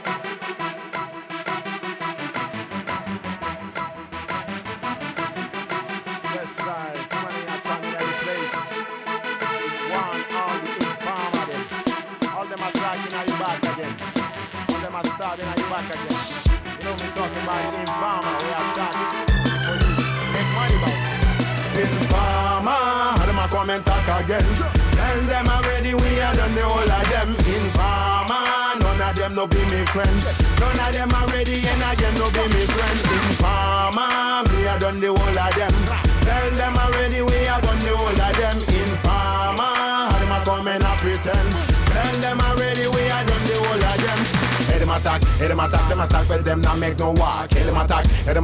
Yes, sir. Come on in, come in every place. One, all the informer them. All them are tracking on your back again. All them are starting on your back again. You know me talking about the informer, we are talking. Police, make money about it. Informer, them a come and talk again. Tell them already we are done the whole of them. Informer, none of them no be me friend. None of them already and again no be me friend. Informer, we are done the whole of them. Tell them already we are done the whole of them. Informer, them a come and a pretend. Tell them already we are done the whole of them. Hey, them attack, but them not make no walk. Hey, them attack,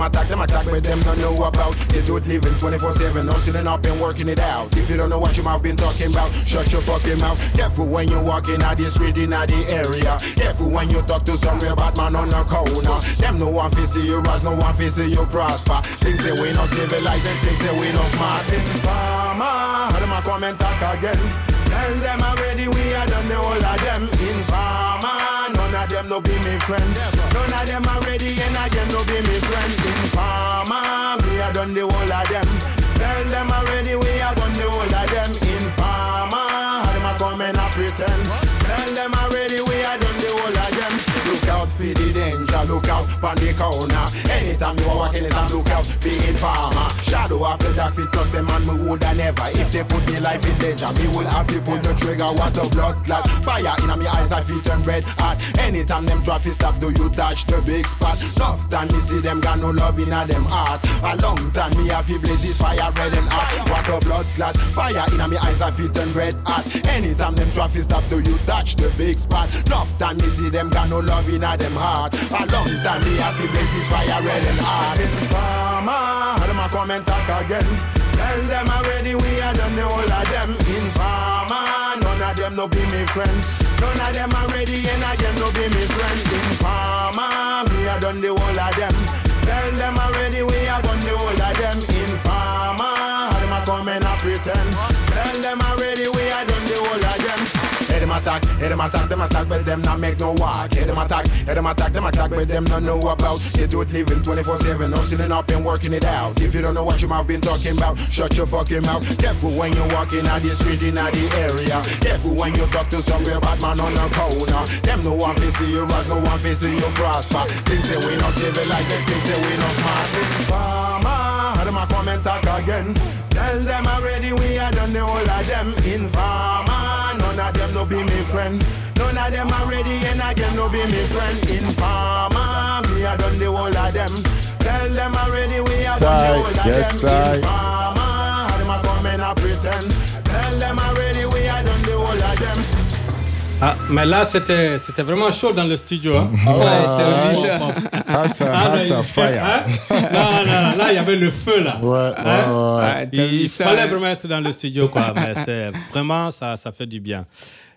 but them don't know about. They do it living 24/7, no sitting up and working it out. If you don't know what you have been talking about, shut your fucking mouth. Careful when you walk in the street in the area. Careful when you talk to some real bad man on the corner. Them no one fi see you rise, no one fi see you prosper. Things say we no civilized and things say we no smart. Informer, them a come and talk again. Tell them already we are done the whole of them. Informer, none of them no be me friend. None of them already and again no be me friend. Informer, we are done the whole of them. Tell them already we are done the whole of them. Informer, them a come and a pretend. Tell them already we are done the whole of them. Look out for the danger, look out on the corner. Anytime you are walking, look out for the informer. Shadow after dark, fit trust them and me would I never. If they put me life in danger, me will have to pull the trigger. What a blood clot. Fire in my eyes, I feel turn red hot. Anytime them traffic stop, do you touch the big spot? Enough time me see them got no love in them heart. A long time me have to blaze this fire red and hot. What a blood clot. Fire in my eyes, I feel turn red hot. Anytime them traffic stop, do you touch the big spot? Enough time me see them got no love in them heart. A long time me have to blaze this fire red and hot. Informer, them a come and talk again. Tell them already we are done the whole of them. Informer, none of them no be me friend. None of them already and again no be me friend. Informer, we are done the whole of them. Tell them already we are done the whole of them. Informer, them a come and a pretend. Tell them already we are done the whole of them. Hey, them attack, but them not make no walk. Hey, them attack, but them not know about. They do it living 24/7, no sitting up and working it out. If you don't know what you have been talking about, shut your fucking mouth. Careful when you walk in the street in the area. Careful when you talk to some real bad man on the corner. Them no one fi see you rise, no one fi see you prosper. Things say we no civilized, and things say we no smart. Informer, them a come and talk again. Tell them already we are done the whole of them. Informer, none of them no be me friend. None of them already and again no be me friend. Informer, me a done the whole of them. Tell Yes, I. Yes, I. Ah, mais là, c'était vraiment chaud dans le studio. Hein. Attends, fire. Non, là, il y avait le feu, là. Ouais. Il fallait vraiment être dans le studio, quoi. Mais c'est vraiment, ça fait du bien.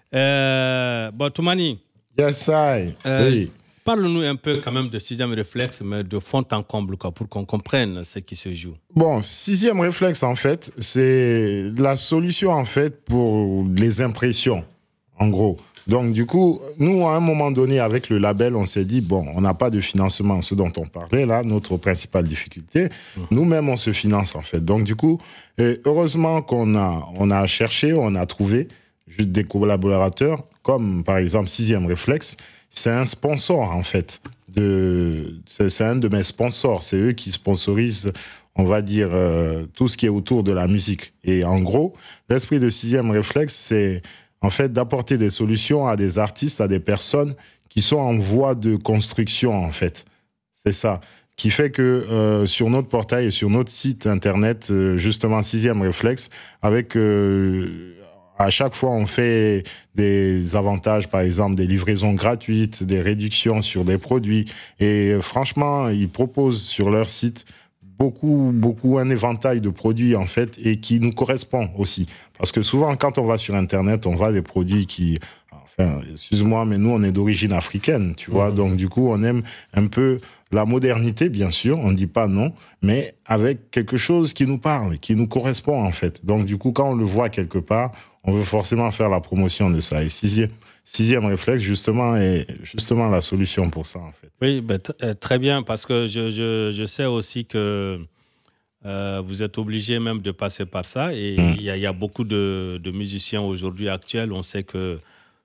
Bon, Toumani. Yes, I. Oui. Parle-nous un peu quand même de Sixième Réflexe, mais de fond en comble, quoi, pour qu'on comprenne ce qui se joue. Bon, Sixième Réflexe, en fait, c'est la solution, en fait, pour les impressions, en gros. Donc, du coup, nous, à un moment donné, avec le label, on s'est dit, bon, on n'a pas de financement, ce dont on parlait là, notre principale difficulté. Nous-mêmes, on se finance, en fait. Donc, du coup, heureusement qu'on a cherché, on a trouvé juste des collaborateurs, comme, par exemple, Sixième Réflexe. C'est un sponsor, en fait. C'est un de mes sponsors. C'est eux qui sponsorisent, on va dire, tout ce qui est autour de la musique. Et en gros, l'esprit de Sixième Réflexe, c'est en fait d'apporter des solutions à des artistes, à des personnes qui sont en voie de construction, en fait. C'est ça. Qui fait que sur notre portail et sur notre site internet, justement, Sixième Réflexe, avec... à chaque fois, on fait des avantages, par exemple, des livraisons gratuites, des réductions sur des produits. Et franchement, ils proposent sur leur site beaucoup un éventail de produits, en fait, et qui nous correspond aussi. Parce que souvent, quand on va sur Internet, on voit des produits qui... Enfin, excuse-moi, mais nous, on est d'origine africaine, tu vois. Donc, du coup, on aime un peu la modernité, bien sûr, on ne dit pas non, mais avec quelque chose qui nous parle, qui nous correspond, en fait. Donc, du coup, quand on le voit quelque part, on veut forcément faire la promotion de ça. Et Sixième Réflexe, justement, est justement la solution pour ça, en fait. Oui, ben, très bien, parce que je sais aussi que vous êtes obligé même de passer par ça. Et il y a beaucoup de musiciens aujourd'hui actuels. On sait que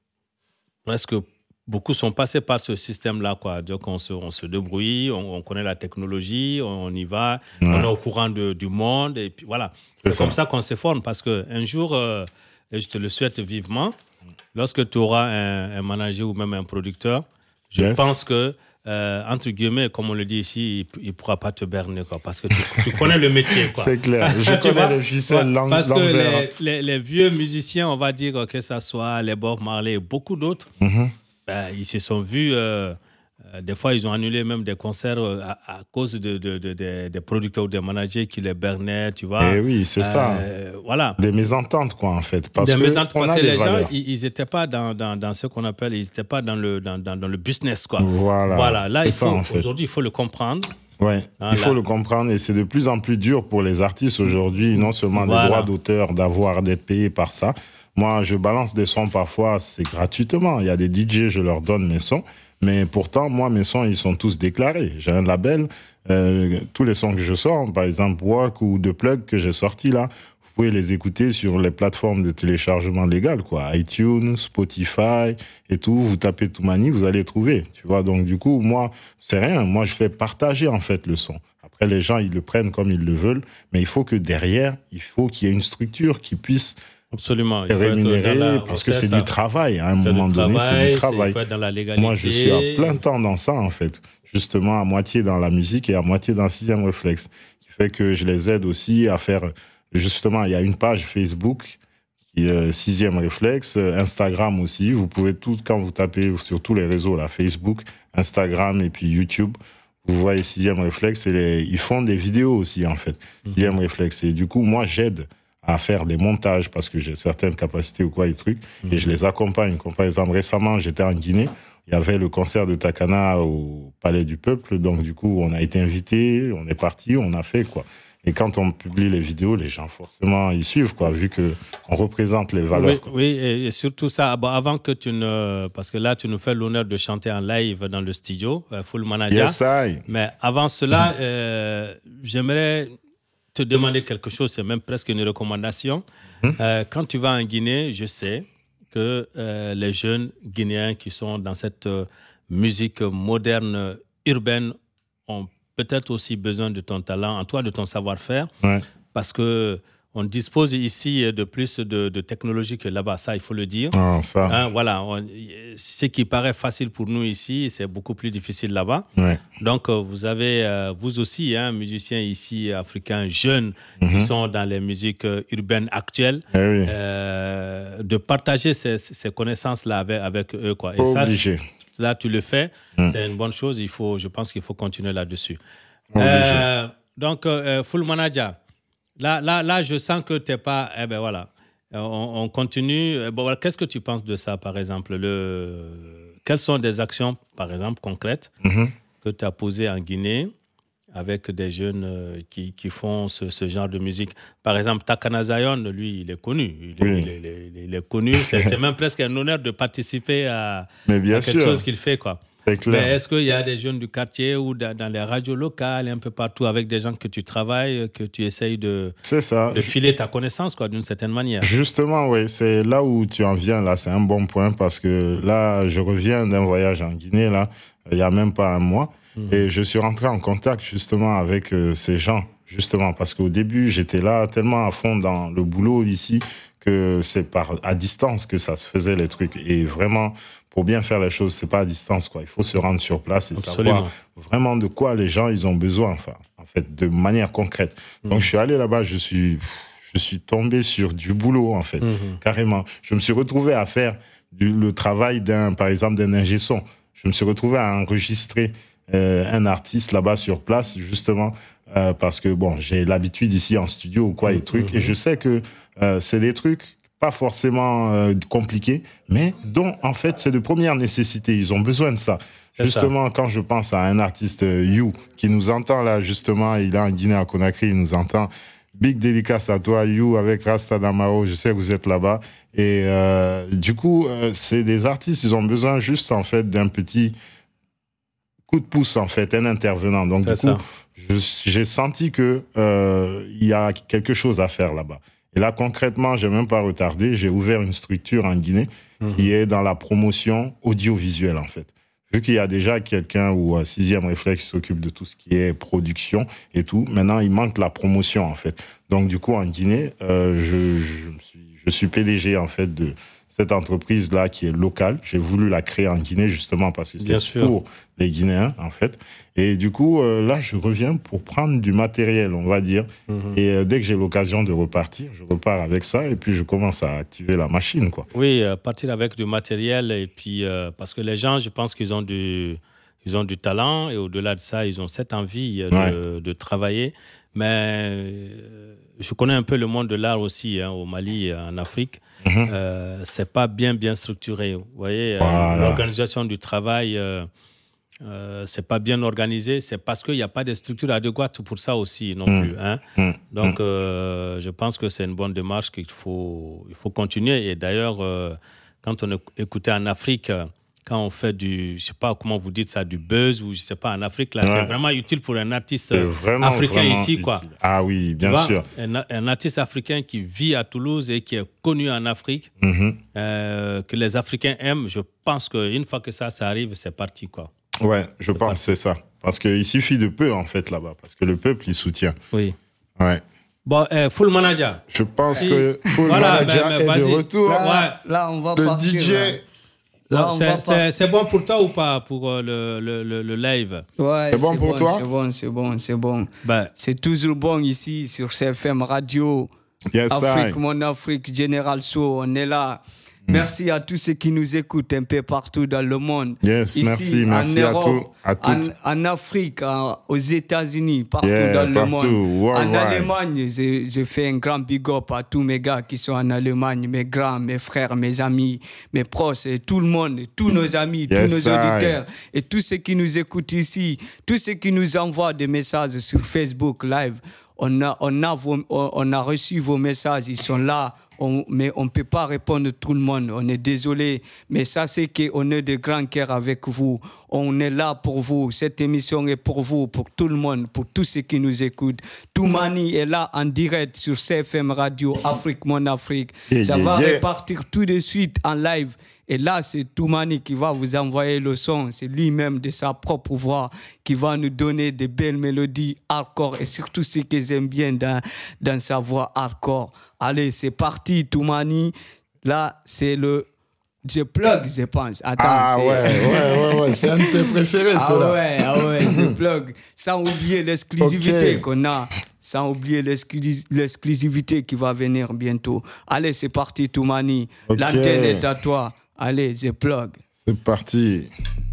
presque beaucoup sont passés par ce système-là, quoi. Donc, on se débrouille, on connaît la technologie, on y va, on est au courant du monde. Et puis voilà, c'est comme ça qu'on se forme. Parce qu'un jour, et je te le souhaite vivement, lorsque tu auras un manager ou même un producteur, je pense que, entre guillemets, comme on le dit ici, il ne pourra pas te berner, quoi, parce que tu connais le métier, quoi. C'est clair, je connais les ficelles, parce que les vieux musiciens, on va dire que ça soit les Bob Marley et beaucoup d'autres, ils se sont vus... des fois, ils ont annulé même des concerts à cause des producteurs ou des managers qui les bernaient, tu vois. Et oui, c'est ça. Voilà. Des mésententes, quoi, en fait. Parce des que mésententes, parce que les valeurs. gens, ils n'étaient pas dans ce qu'on appelle, ils n'étaient pas dans le business, quoi. Voilà. Là, en fait. aujourd'hui, il faut le comprendre. Ouais, il faut le comprendre et c'est de plus en plus dur pour les artistes aujourd'hui, non seulement des droits d'auteur, d'être payés par ça. Moi, je balance des sons parfois, c'est gratuitement. Il y a des DJ, je leur donne mes sons. Mais pourtant, moi, mes sons, ils sont tous déclarés. J'ai un label. Tous les sons que je sors, par exemple, Work ou The Plug que j'ai sortis là, vous pouvez les écouter sur les plateformes de téléchargement légal, quoi. iTunes, Spotify et tout. Vous tapez Toumani, vous allez trouver. Tu vois, donc du coup, moi, c'est rien. Moi, je fais partager, en fait, le son. Après, les gens, ils le prennent comme ils le veulent. Mais il faut que derrière, il faut qu'il y ait une structure qui puisse... Absolument. rémunéré parce que c'est du travail. À un moment donné, c'est du travail. Il faut être dans la légalité. Moi, je suis à plein temps dans ça, en fait. Justement, à moitié dans la musique et à moitié dans Sixième Réflexe. Qui fait que je les aide aussi à faire... Justement, il y a une page Facebook qui est Sixième Réflexe, Instagram aussi. Vous pouvez quand vous tapez sur tous les réseaux, là, Facebook, Instagram et puis YouTube, vous voyez Sixième Réflexe. Et ils font des vidéos aussi, en fait. Sixième Réflexe. Et du coup, moi, j'aide à faire des montages parce que j'ai certaines capacités ou quoi, des trucs, et je les accompagne. Comme par exemple, récemment, j'étais en Guinée, il y avait le concert de Takana au Palais du Peuple, donc du coup, on a été invités, on est parti, on a fait, quoi. Et quand on publie les vidéos, les gens, forcément, ils suivent, quoi, vu qu'on représente les valeurs. Oui, et surtout ça, avant que parce que là, tu nous fais l'honneur de chanter en live dans le studio, Full Manager. Yes, I. Mais avant cela, j'aimerais te demander quelque chose, c'est même presque une recommandation. Quand tu vas en Guinée, je sais que les jeunes Guinéens qui sont dans cette musique moderne, urbaine, ont peut-être aussi besoin de ton talent, en toi, de ton savoir-faire, parce que on dispose ici de plus de technologie que là-bas, ça, il faut le dire. Ah, ça. Hein, voilà, ce qui paraît facile pour nous ici, c'est beaucoup plus difficile là-bas. Ouais. Donc, vous avez, vous aussi, musiciens ici, africains, jeunes, qui sont dans les musiques urbaines actuelles, de partager ces connaissances-là avec eux, quoi. Et ça, là, tu le fais, c'est une bonne chose. Je pense qu'il faut continuer là-dessus. Donc, Full Manager, là, je sens que t'es pas. Eh ben voilà, on continue. Bon, voilà, qu'est-ce que tu penses de ça, par exemple? Quelles sont des actions, par exemple, concrètes que tu as posées en Guinée avec des jeunes qui font ce genre de musique? Par exemple, Takana Zion, lui, il est connu. Il est connu. C'est même presque un honneur de participer à quelque chose qu'il fait, quoi. C'est clair. Mais est-ce qu'il y a des jeunes du quartier ou dans les radios locales, un peu partout, avec des gens que tu travailles, que tu essayes de filer ta connaissance, quoi, d'une certaine manière? Justement, oui, c'est là où tu en viens, là, c'est un bon point, parce que là, je reviens d'un voyage en Guinée, là, il n'y a même pas un mois, et je suis rentré en contact, justement, avec ces gens, justement, parce qu'au début, j'étais là, tellement à fond dans le boulot ici, que c'est à distance que ça se faisait, les trucs, et vraiment... Pour bien faire les choses, c'est pas à distance, quoi. Il faut se rendre sur place et savoir vraiment de quoi les gens ils ont besoin, enfin, en fait, de manière concrète. Donc, je suis allé là-bas, je suis tombé sur du boulot, en fait, carrément. Je me suis retrouvé à faire le travail par exemple, d'un ingé son. Je me suis retrouvé à enregistrer un artiste là-bas sur place, justement, parce que bon, j'ai l'habitude ici en studio ou quoi, et trucs, et je sais que c'est des trucs pas forcément compliqué, mais dont, en fait, c'est de première nécessité. Ils ont besoin de ça. Justement, quand je pense à un artiste, You, qui nous entend là, justement, il est en Guinée, à Conakry, il nous entend. Big dédicace à toi, You, avec Rasta Damaro, je sais que vous êtes là-bas. Et du coup, c'est des artistes, ils ont besoin juste, en fait, d'un petit coup de pouce, en fait, un intervenant. Donc, du coup, j'ai senti que il y a quelque chose à faire là-bas. Et là, concrètement, j'ai même pas retardé. J'ai ouvert une structure en Guinée qui est dans la promotion audiovisuelle, en fait. Vu qu'il y a déjà quelqu'un ou un sixième réflexe qui s'occupe de tout ce qui est production et tout, maintenant, il manque la promotion, en fait. Donc, du coup, en Guinée, je suis PDG, en fait, de cette entreprise-là qui est locale. J'ai voulu la créer en Guinée, justement, parce que c'est pour les Guinéens, en fait. Et du coup, là, je reviens pour prendre du matériel, on va dire. Et dès que j'ai l'occasion de repartir, je repars avec ça et puis je commence à activer la machine, quoi. Oui, partir avec du matériel et puis... parce que les gens, je pense qu'ils ont du talent et au-delà de ça, ils ont cette envie de travailler. Mais je connais un peu le monde de l'art aussi, au Mali, en Afrique. C'est pas bien structuré. Vous voyez, l'organisation du travail... c'est pas bien organisé, c'est parce qu'il n'y a pas de structure adéquate pour ça aussi non plus. Donc, je pense que c'est une bonne démarche qu'il faut continuer. Et d'ailleurs, quand on écoutait en Afrique, quand on fait je sais pas comment vous dites ça, du buzz ou je sais pas, en Afrique, là, c'est vraiment utile pour un artiste africain ici, quoi. Ah oui, bien sûr. Un artiste africain qui vit à Toulouse et qui est connu en Afrique, que les Africains aiment, je pense qu'une fois que ça arrive, c'est parti, quoi. Ouais, je pense que c'est ça. Parce qu'il suffit de peu, en fait, là-bas. Parce que le peuple, il soutient. Oui. Ouais. Bon, Full Manager. Je pense que Full Manager est de retour. Là, on va le partir. DJ. C'est bon pour toi ou pas, pour le live? Ouais, c'est bon pour toi? C'est bon. C'est toujours bon ici, sur CFM Radio. Yes, Afrique, mon Afrique, Général Show, on est là. Merci à tous ceux qui nous écoutent un peu partout dans le monde. Yes, ici, merci Europe, à toutes. En Afrique, aux États-Unis, partout dans le monde. En Allemagne, je fais un grand big up à tous mes gars qui sont en Allemagne, mes grands, mes frères, mes amis, mes proches, et tout le monde, et tous nos amis, tous nos auditeurs, et tous ceux qui nous écoutent ici, tous ceux qui nous envoient des messages sur Facebook Live. On a reçu vos messages, ils sont là, mais on ne peut pas répondre à tout le monde. On est désolé, mais ça c'est qu'on est de grand cœur avec vous. On est là pour vous. Cette émission est pour vous, pour tout le monde, pour tous ceux qui nous écoutent. Toumani est là en direct sur CFM Radio, Afrique, mon Afrique. Ça va repartir tout de suite en live. Et là, c'est Toumani qui va vous envoyer le son. C'est lui-même de sa propre voix qui va nous donner des belles mélodies hardcore et surtout ce que j'aime bien dans sa voix hardcore. Allez, c'est parti, Toumani. Là, c'est le The Plug, je pense. Attends, ouais, c'est un de tes préférés, cela. Ah ouais, The Plug. Sans oublier l'exclusivité qu'on a. Sans oublier l'exclusivité qui va venir bientôt. Allez, c'est parti, Toumani. L'antenne est à toi. Allez, The Plug. C'est parti.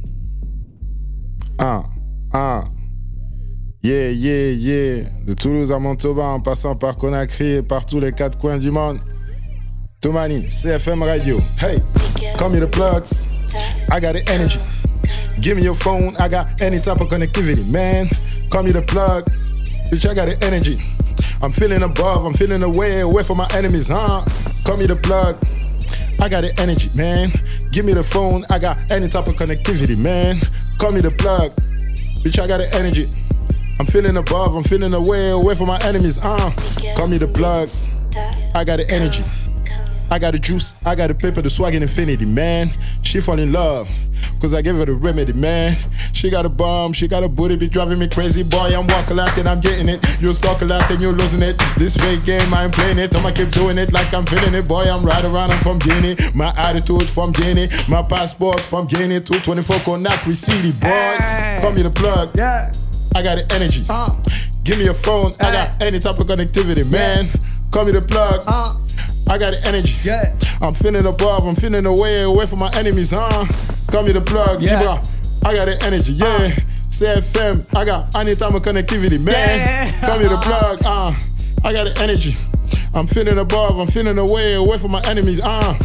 Yeah. De Toulouse à Montauban, en passant par Conakry et par tous les 4 coins du monde. Toumani, CFM Radio. Hey, call me the plug. I got the energy. Give me your phone. I got any type of connectivity, man. Call me the plug. Bitch, I got the energy. I'm feeling above. I'm feeling away from my enemies, huh? Call me the plug. I got the energy, man. Give me the phone. I got any type of connectivity, man. Call me the plug. Bitch, I got the energy. I'm feeling above. I'm feeling away from my enemies, Call me the plug. I got the energy. I got the juice, I got the paper, the swag and infinity, man. She fall in love, cause I gave her the remedy, man. She got a bomb, she got a booty, be driving me crazy, boy. I'm walking out and I'm getting it. You stalk a lot and you're losing it. This fake game, I ain't playing it. I'ma keep doing it like I'm feeling it, boy. I'm right around, I'm from Guinea. My attitude from Guinea, my passport from Guinea. 224 Conakry City, boy. Call me the plug. Yeah. I got the energy. Give me your phone, I got any type of connectivity, man. Call me the plug. I got the energy. Yeah. I'm feeling above, I'm feeling away from my enemies, Call me the plug, Libra. I got the energy, yeah. CFM, I got any type of connectivity, man. Yeah. Call me the plug, I got the energy. I'm feeling above, I'm feeling away from my enemies,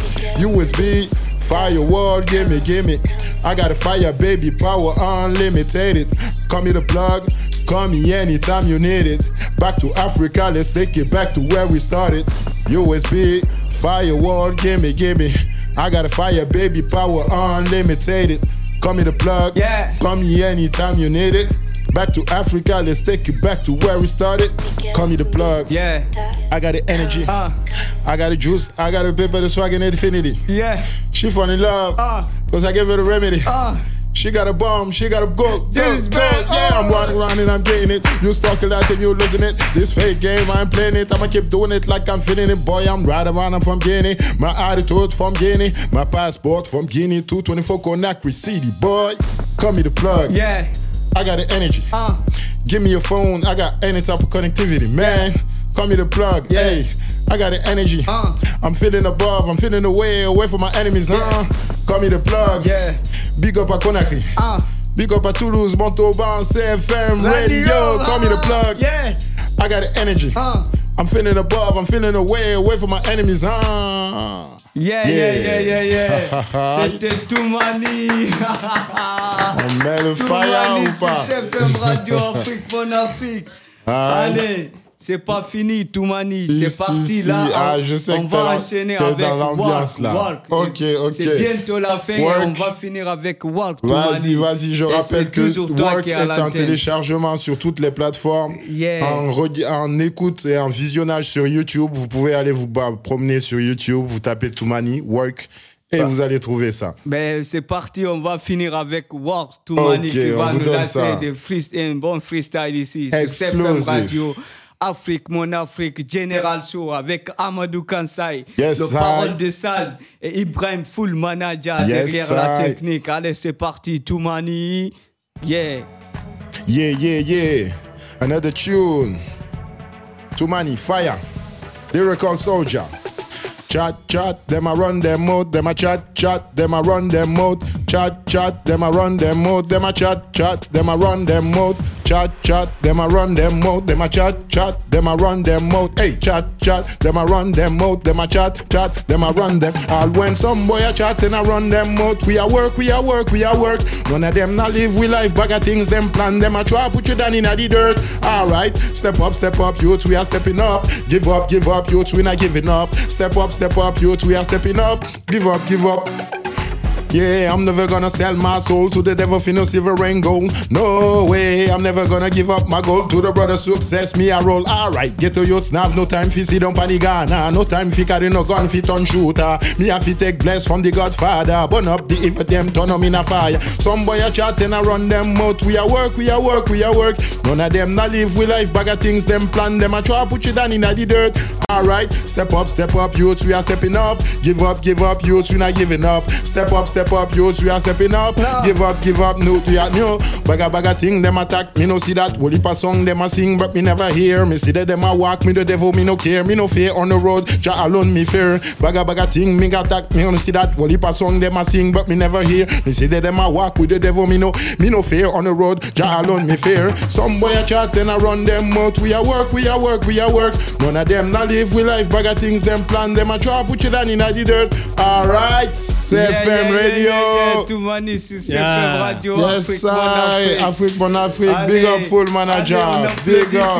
USB, firewall, gimme. I got a fire, baby, power unlimited. Call me the plug, call me anytime you need it. Back to Africa, let's take it back to where we started. USB, firewall, gimme. I got a fire, baby, power unlimited. Call me the plug, call me anytime you need it. Back to Africa, let's take it back to where we started. Call me the plug. Yeah. I got the energy. I got the juice. I got the paper, the swag and infinity. Yeah. She fall in love. Cause I gave her the remedy. She got a bomb, she got a go. Yeah, I'm running around and I'm getting it. You stalk a lot and you losing it. This fake game, I ain't playing it. I'ma keep doing it like I'm feeling it. Boy, I'm right around, I'm from Guinea. My attitude from Guinea. My passport from Guinea. 224 Conakry City, boy. Call me the plug. Yeah. I got the energy. Give me your phone. I got any type of connectivity, man. Call me the plug. Yeah. Hey, I got the energy. I'm feeling above. I'm feeling away from my enemies, Call me the plug. Yeah. Big up à Conakry. Big up à Toulouse, Montauban, CFM Radio. Call me the plug. Yeah. I got the energy. I'm feeling above. I'm feeling away from my enemies, Yeah. C'était Toumani. On met le fire ou pas? C'est CFM Radio Afrique, mon Afrique. Allez, c'est pas fini, Toumani. C'est parti là. Je sais on va enchaîner avec dans l'ambiance là. Work. Ok. C'est bientôt la fin et on va finir avec Work, Toumani. Vas-y. Je rappelle que Work est en téléchargement sur toutes les plateformes. En écoute et en visionnage sur YouTube. Vous pouvez aller vous promener sur YouTube. Vous tapez Toumani, Work. Et vous allez trouver ça. Ben, c'est parti, on va finir avec Work, Toumani qui va nous lancer un bon freestyle ici sur CFM Radio. Afrique, mon Afrique, General Show avec Amadou Kansai, le parole de Saz et Ibrahim Full Manager derrière la technique. Allez, c'est parti, Toumani. Yeah. Another tune. Toumani, fire. Lyrical Soldier. Chat, them a run them mode, them a chat, them a run them mode, chat, them a run them mode, them a chat, them a run them mode, chat, them a run them mode, them a chat, them a run them mode, hey, chat, them a run them mode, them a chat, them a run them, all when some boy a chat and a run them mode, we a work, none of them not live we life, bag of things them plan, them a try put you down in the dirt, alright, step up, youths, we are stepping up, give up, youths, we not giving up, step up, youths, we are stepping up. Give up. Yeah, I'm never gonna sell my soul to the devil for no silver and gold. No way, I'm never gonna give up my goal to the brother success. Me I roll. Alright, get to youths now, no time for sit down panic Ghana. No time for carry no gun fit on shooter. Me have to take bless from the Godfather. Burn up the evil them, turn them in a fire. Some boy a chat and I run them out. We a work. None of them not live with life. Bag of things them plan. Them a try put you down in the dirt. Alright, step up, youths, we are stepping up. Give up, youths, we not giving up. Step up, youths, we are stepping up. Give up, no, we are new. Bag of thing them attack. Me no see that. Holy pa song them a sing, but me never hear. Me see that them a walk. Me the devil, me no care. Me no fear on the road. Jah alone me fear. Bag of thing me attack. Me no see that. Holy pa song them a sing, but me never hear. Me see that them a walk with the devil. Me no fear on the road. Jah alone me fear. Some boy a chat and I run them out. We a work. None of them not live with life. Bag of things them plan. Them a try put you down in the dirt. Alright, CFM Radio. Toumani sur CFM Radio. Yes, Afrique, Mon Afrique. Big up full manager. Big up.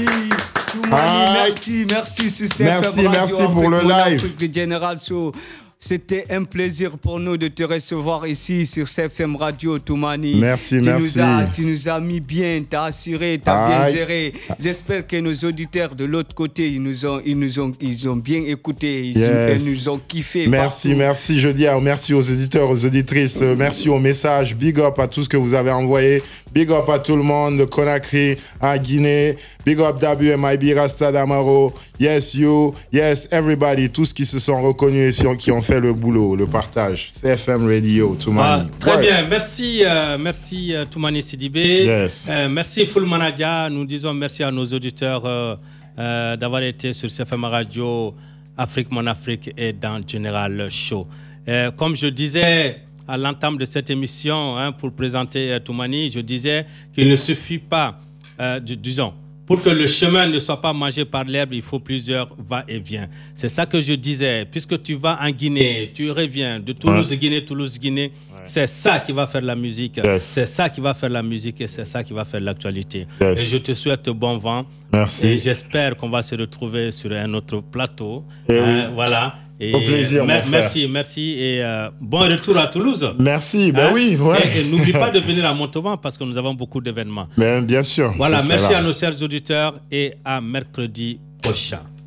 Toumani, merci sur CFM Radio. Merci pour le live. Afrique, le General Show. C'était un plaisir pour nous de te recevoir ici sur CFM Radio, Toumani. Merci. Tu nous as mis bien, t'as assuré, t'as bien géré. J'espère que nos auditeurs de l'autre côté, ils ont bien écouté, ils nous ont kiffé. Merci. Je dis merci aux auditeurs, aux auditrices. Merci aux messages. Big up à tout ce que vous avez envoyé. Big up à tout le monde de Conakry, à Guinée. Big up WMIB, Rasta Damaro. Yes, you. Yes, everybody. Tous qui se sont reconnus et qui ont fait le boulot, le partage. CFM Radio, Toumani. Très bien. Merci Toumani Sidibé. Yes. Merci Full Manager. Nous disons merci à nos auditeurs d'avoir été sur CFM Radio, Afrique, Mon Afrique et dans General Show. Comme je disais à l'entame de cette émission, pour présenter Toumani, je disais qu'il ne suffit pas, disons, pour que le chemin ne soit pas mangé par l'herbe, il faut plusieurs va-et-vient. C'est ça que je disais. Puisque tu vas en Guinée, tu reviens de Toulouse-Guinée. C'est ça qui va faire la musique. Yes. C'est ça qui va faire la musique et c'est ça qui va faire l'actualité. Yes. Et je te souhaite bon vent. Merci. Et j'espère qu'on va se retrouver sur un autre plateau. Voilà. Et au plaisir, merci et bon retour à Toulouse. Merci, oui. Et n'oublie pas de venir à Montauban parce que nous avons beaucoup d'événements. Bien sûr. Voilà, merci à nos chers auditeurs et à mercredi prochain.